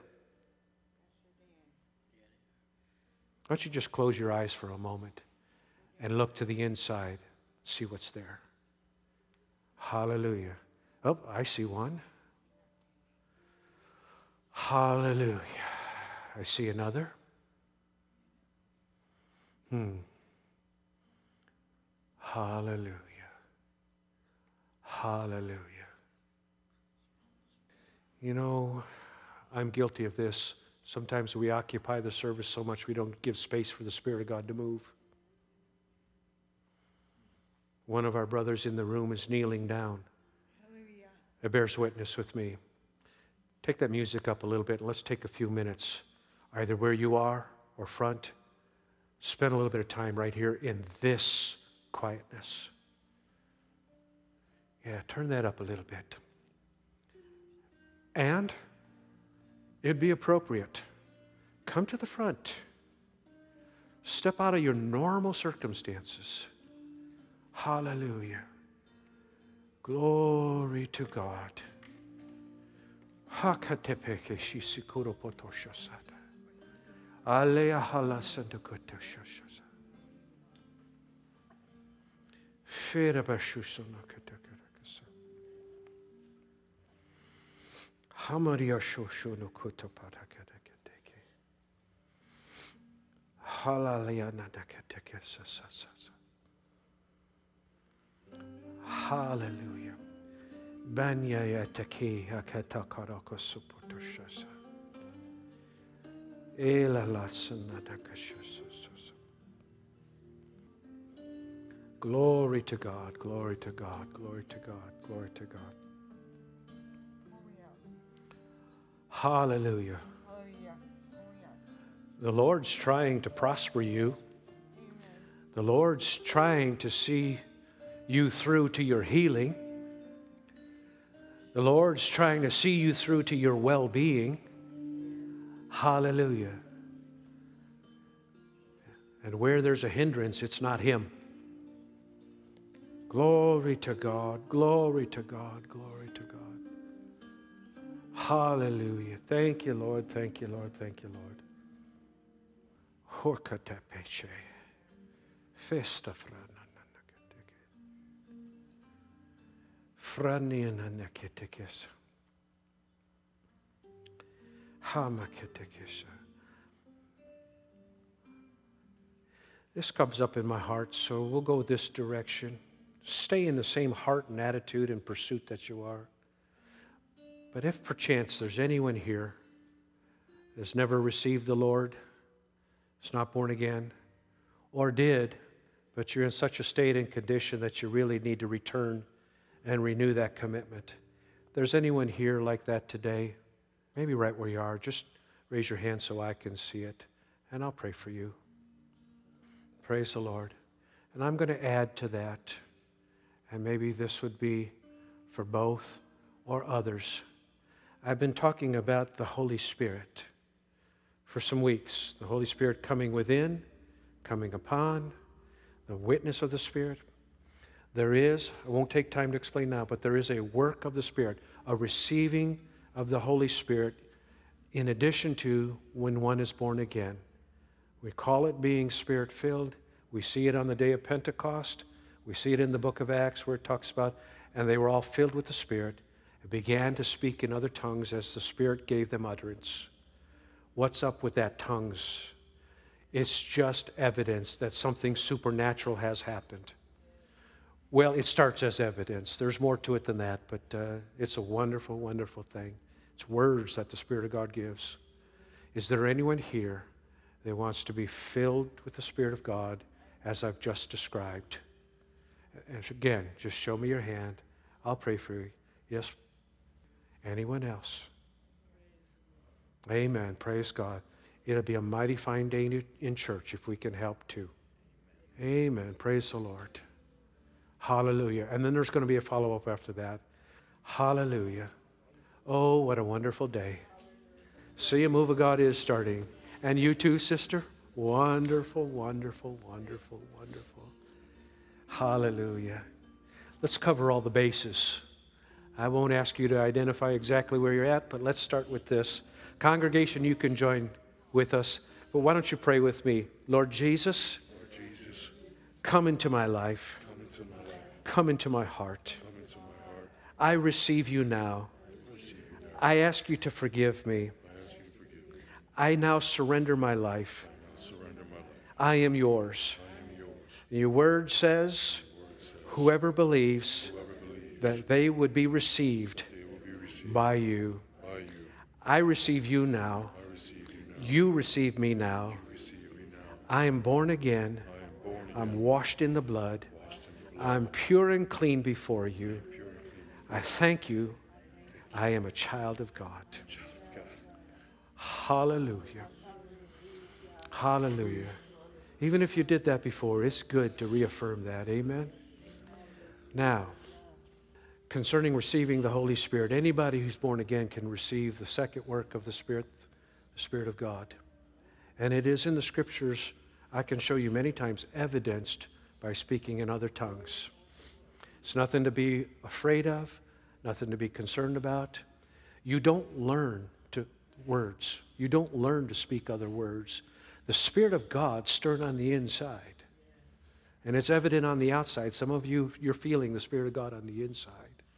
Why don't you just close your eyes for a moment and look to the inside, see what's there. Hallelujah. Oh, I see one. Hallelujah. I see another. Hmm. Hallelujah. Hallelujah. You know, I'm guilty of this. Sometimes we occupy the service so much we don't give space for the Spirit of God to move. One of our brothers in the room is kneeling down.
Hallelujah.
It bears witness with me. Take that music up a little bit and let's take a few minutes, either where you are or front. Spend a little bit of time right here in this quietness. Yeah, turn that up a little bit. And it'd be appropriate. Come to the front. Step out of your normal circumstances. Hallelujah. Glory to God. Hakatepeke shisikuro potoshasata. Alea halasandukotoshasasa. Ferabashusonakatakakasa. Hamaria shoshonokuto parakadakateke. Halalianadakateke sasasa. Hallelujah. Banyayataki akatakarako supotoshasa. Elalasanadakashasa. Glory to God, glory to God, glory to God, glory to God. Hallelujah.
Hallelujah. Hallelujah.
The Lord's trying to prosper you. The Lord's trying to see you through to your healing. The Lord's trying to see you through to your well-being. Hallelujah. And where there's a hindrance, it's not Him. Glory to God, glory to God, glory to God. Hallelujah. Thank you, Lord. Thank you, Lord. Thank you, Lord. Horkatepeche. Festa frananaketeke. Franiananeketekesa. Hamaketekesa. This comes up in my heart, so we'll go this direction. Stay in the same heart and attitude and pursuit that you are. But if perchance there's anyone here that's never received the Lord, is not born again, or did, but you're in such a state and condition that you really need to return and renew that commitment. If there's anyone here like that today, maybe right where you are, just raise your hand so I can see it, and I'll pray for you. Praise the Lord. And I'm going to add to that, and maybe this would be for both or others. I've been talking about the Holy Spirit for some weeks. The Holy Spirit coming within, coming upon, the witness of the Spirit. There is, I won't take time to explain now, but there is a work of the Spirit, a receiving of the Holy Spirit in addition to when one is born again. We call it being Spirit-filled. We see it on the day of Pentecost. We see it in the book of Acts where it talks about, and they were all filled with the Spirit and began to speak in other tongues as the Spirit gave them utterance. What's up with that tongues? It's just evidence that something supernatural has happened. Well, it starts as evidence. There's more to it than that, but uh, it's a wonderful, wonderful thing. It's words that the Spirit of God gives. Is there anyone here that wants to be filled with the Spirit of God as I've just described? And again, just show me your hand. I'll pray for you. Yes? Anyone else? Amen. Praise God. It'll be a mighty fine day in church if we can help too. Amen. Praise the Lord. Hallelujah. And then there's going to be a follow-up after that. Hallelujah. Oh, what a wonderful day. See, a move of God is starting. And you too, sister? Wonderful, wonderful, wonderful, wonderful. Hallelujah. Let's cover all the bases. I won't ask you to identify exactly where you're at, but let's start with this. Congregation, you can join with us, but why don't you pray with me? Lord Jesus,
Lord Jesus,
come into my life.
come into my life.
Come into my heart.
Come into my heart.
I receive you now.
I receive you now.
I ask you to forgive me.
I ask you to forgive me.
I now surrender my life.
I now surrender my life.
I am yours.
I am yours.
Your word says,
Your word says,
whoever believes
whoever believes
that they would be received
they will be received
by you.
by you.
I receive you now.
I receive you now.
You receive me now.
You receive me now.
I am born again.
I am born again.
I'm washed in the blood.
washed in the blood.
I'm pure and clean before you.
Pure and clean.
I thank you. I am a child of God.
Child of God.
Hallelujah. Hallelujah. Even if you did that before, it's good to reaffirm that. Amen. Now, concerning receiving the Holy Spirit, anybody who's born again can receive the second work of the Spirit, the Spirit of God. And it is in the Scriptures, I can show you many times, evidenced by speaking in other tongues. It's nothing to be afraid of, nothing to be concerned about. You don't learn to words. You don't learn to speak other words. The Spirit of God stirred on the inside. And it's evident on the outside. Some of you, you're feeling the Spirit of God on the inside.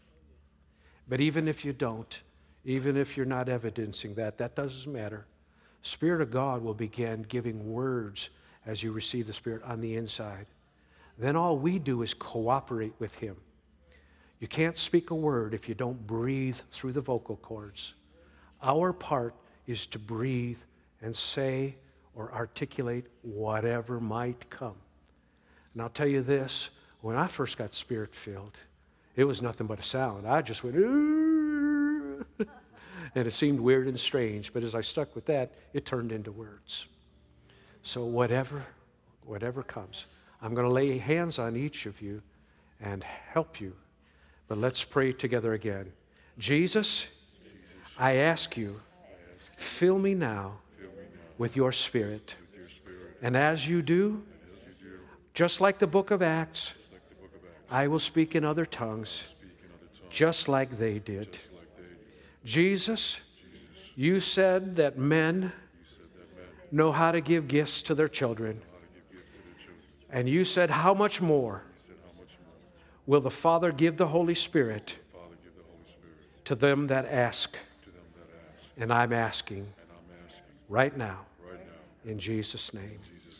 But even if you don't, even if you're not evidencing that, that doesn't matter. Spirit of God will begin giving words as you receive the Spirit on the inside. Then all we do is cooperate with Him. You can't speak a word if you don't breathe through the vocal cords. Our part is to breathe and say or articulate whatever might come. And I'll tell you this, when I first got Spirit-filled, it was nothing but a sound. I just went, ooh, and it seemed weird and strange, but as I stuck with that, it turned into words. So whatever, whatever comes, I'm going to lay hands on each of you and help you. But let's pray together again. Jesus,
Jesus,
I ask you,
I ask you,
fill me now
fill me now
with your Spirit.
with your Spirit.
And as you do,
And as you do,
just like the book of Acts,
just like the book of Acts,
I will speak in other tongues,
speak in other tongues,
just like they did.
just like they did.
Jesus, you said that men know how to give gifts to their children. And you said, how much more will the Father give the Holy Spirit to them that ask? And I'm asking right now, in Jesus' name.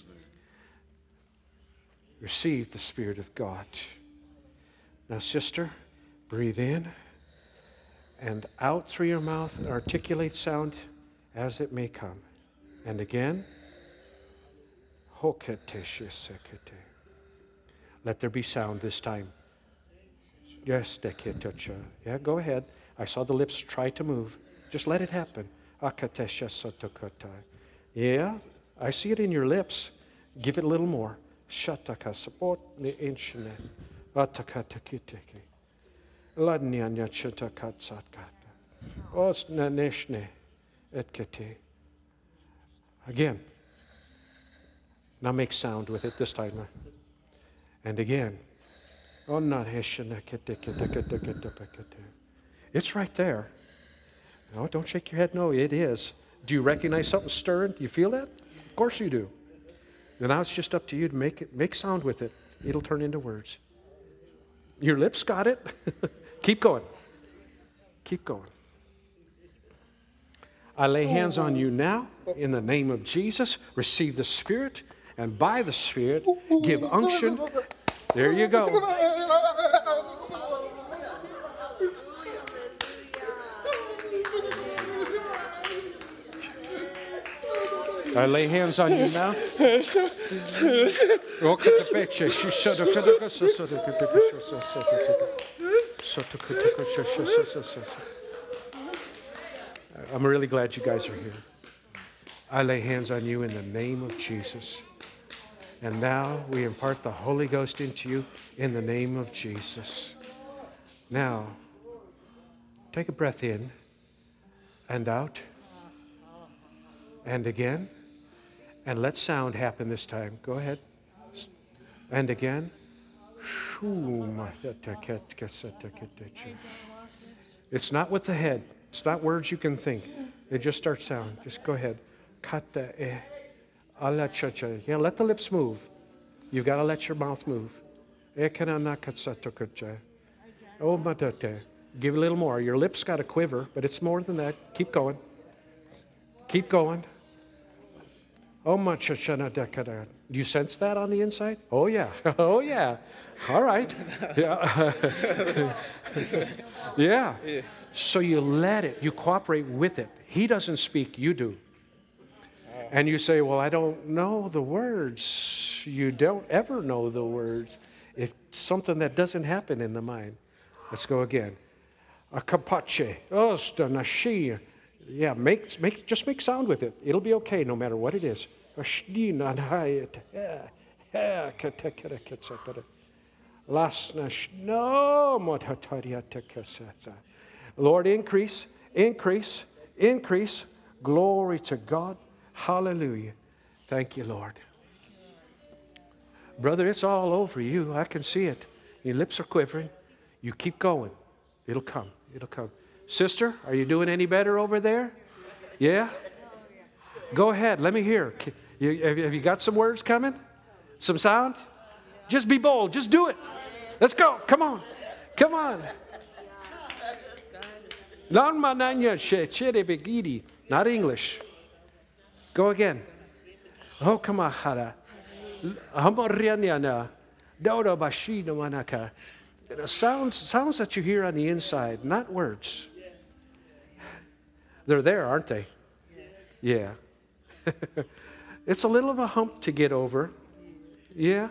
Receive the Spirit of God. Now, sister, breathe in and out through your mouth and articulate sound as it may come. And again, let there be sound this time. Yes, yeah, go ahead. I saw the lips try to move. Just let it happen. Yeah, I see it in your lips. Give it a little more. Shataka support the ancient. Atakatakitiki. Ladnyanya chatakat satkata. Osnaneshne etkete. Again. Now make sound with it this time. And again. It's right there. No, don't shake your head. No, it is. Do you recognize something stirring? Do you feel that? Of course you do. Then now it's just up to you to make it, make sound with it. It'll turn into words. Your lips got it. Keep going. Keep going. I lay hands on you now in the name of Jesus. Receive the Spirit, and by the Spirit, give unction. There you go. I lay hands on you now. I'm really glad you guys are here. I lay hands on you in the name of Jesus. And now we impart the Holy Ghost into you in the name of Jesus. Now, take a breath in and out and again. And let sound happen this time. Go ahead. And again. It's not with the head. It's not words you can think. It just starts sound. Just go ahead. Yeah, let the lips move. You've got to let your mouth move. Oh, give a little more. Your lips got to quiver, but it's more than that. Keep going. Keep going. Oh, much. Do you sense that on the inside? Oh, yeah. Oh, yeah. All right. Yeah. Yeah. So you let it. You cooperate with it. He doesn't speak. You do. And you say, well, I don't know the words. You don't ever know the words. It's something that doesn't happen in the mind. Let's go again. A kapache. Oh, stanashi. Yeah, make, make, just make sound with it. It'll be okay no matter what it is. Lord, increase, increase, increase. Glory to God. Hallelujah. Thank you, Lord. Brother, it's all over you. I can see it. Your lips are quivering. You keep going. It'll come. It'll come. Sister, are you doing any better over there? Yeah? Go ahead. Let me hear. You, have you got some words coming? Some sound? Just be bold. Just do it. Let's go. Come on. Come on. Not English. Go again. Oh, come on. Sounds, sounds that you hear on the inside, not words. They're there, aren't they?
Yes.
Yeah. It's a little of a hump to get over. Yeah.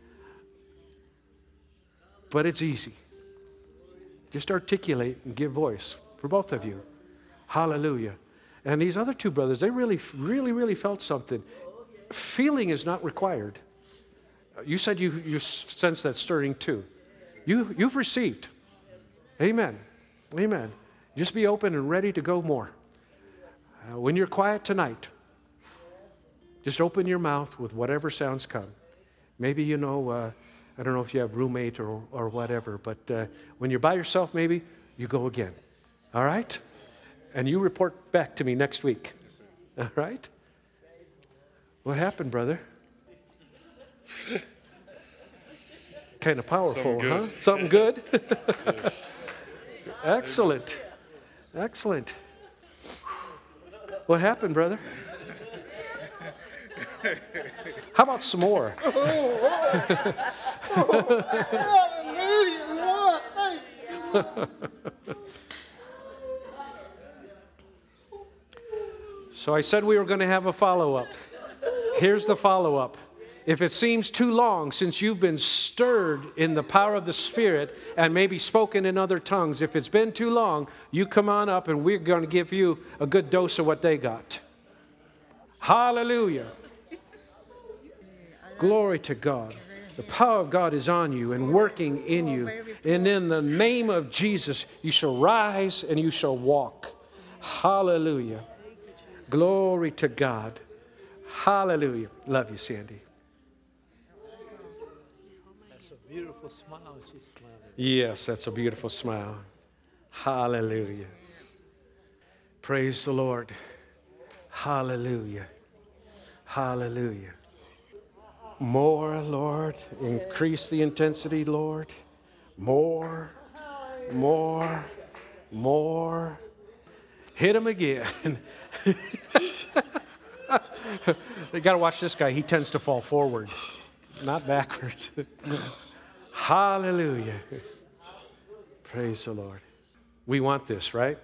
But it's easy. Just articulate and give voice for both of you. Hallelujah. And these other two brothers, they really, really, really felt something. Feeling is not required. You said you, you sense that stirring too. You, you've received. Amen. Amen. Just be open and ready to go more. Uh, when you're quiet tonight, just open your mouth with whatever sounds come. Maybe, you know, uh, I don't know if you have roommate or, or whatever, but uh, when you're by yourself, maybe you go again. All right? And you report back to me next week. All right? What happened, brother? Kind of powerful,
Something good.
huh? Something good? Excellent. Excellent. What happened, brother? How about some more?
Hallelujah, Lord. Thank you.
So I said we were going to have a follow-up. Here's the follow-up. If it seems too long since you've been stirred in the power of the Spirit and maybe spoken in other tongues, if it's been too long, you come on up and we're going to give you a good dose of what they got. Hallelujah. Glory to God. The power of God is on you and working in you. And in the name of Jesus, you shall rise and you shall walk. Hallelujah. Glory to God. Hallelujah. Love you, Sandy.
That's a beautiful smile she's smiling.
Yes, that's a beautiful smile. Hallelujah. Praise the Lord. Hallelujah. Hallelujah. More, Lord. Increase the intensity, Lord. More, more, more. Hit him again. You got to watch this guy. He tends to fall forward, not backwards. Hallelujah. Praise the Lord. We want this, right?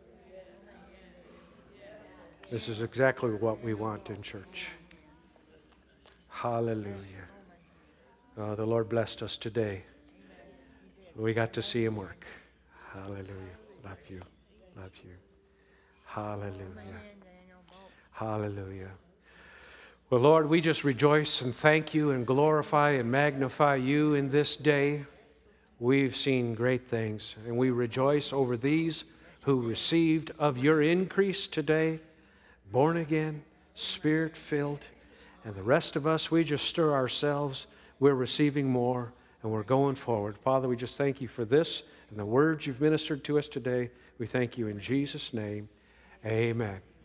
This is exactly what we want in church. Hallelujah. Oh, the Lord blessed us today. We got to see him work. Hallelujah. Love you. Love you. Hallelujah. Hallelujah. Well, Lord, we just rejoice and thank you and glorify and magnify you in this day. We've seen great things, and we rejoice over these who received of your increase today, born again, Spirit-filled. And the rest of us, we just stir ourselves. We're receiving more, and we're going forward. Father, we just thank you for this and the words you've ministered to us today. We thank you in Jesus' name. Amen.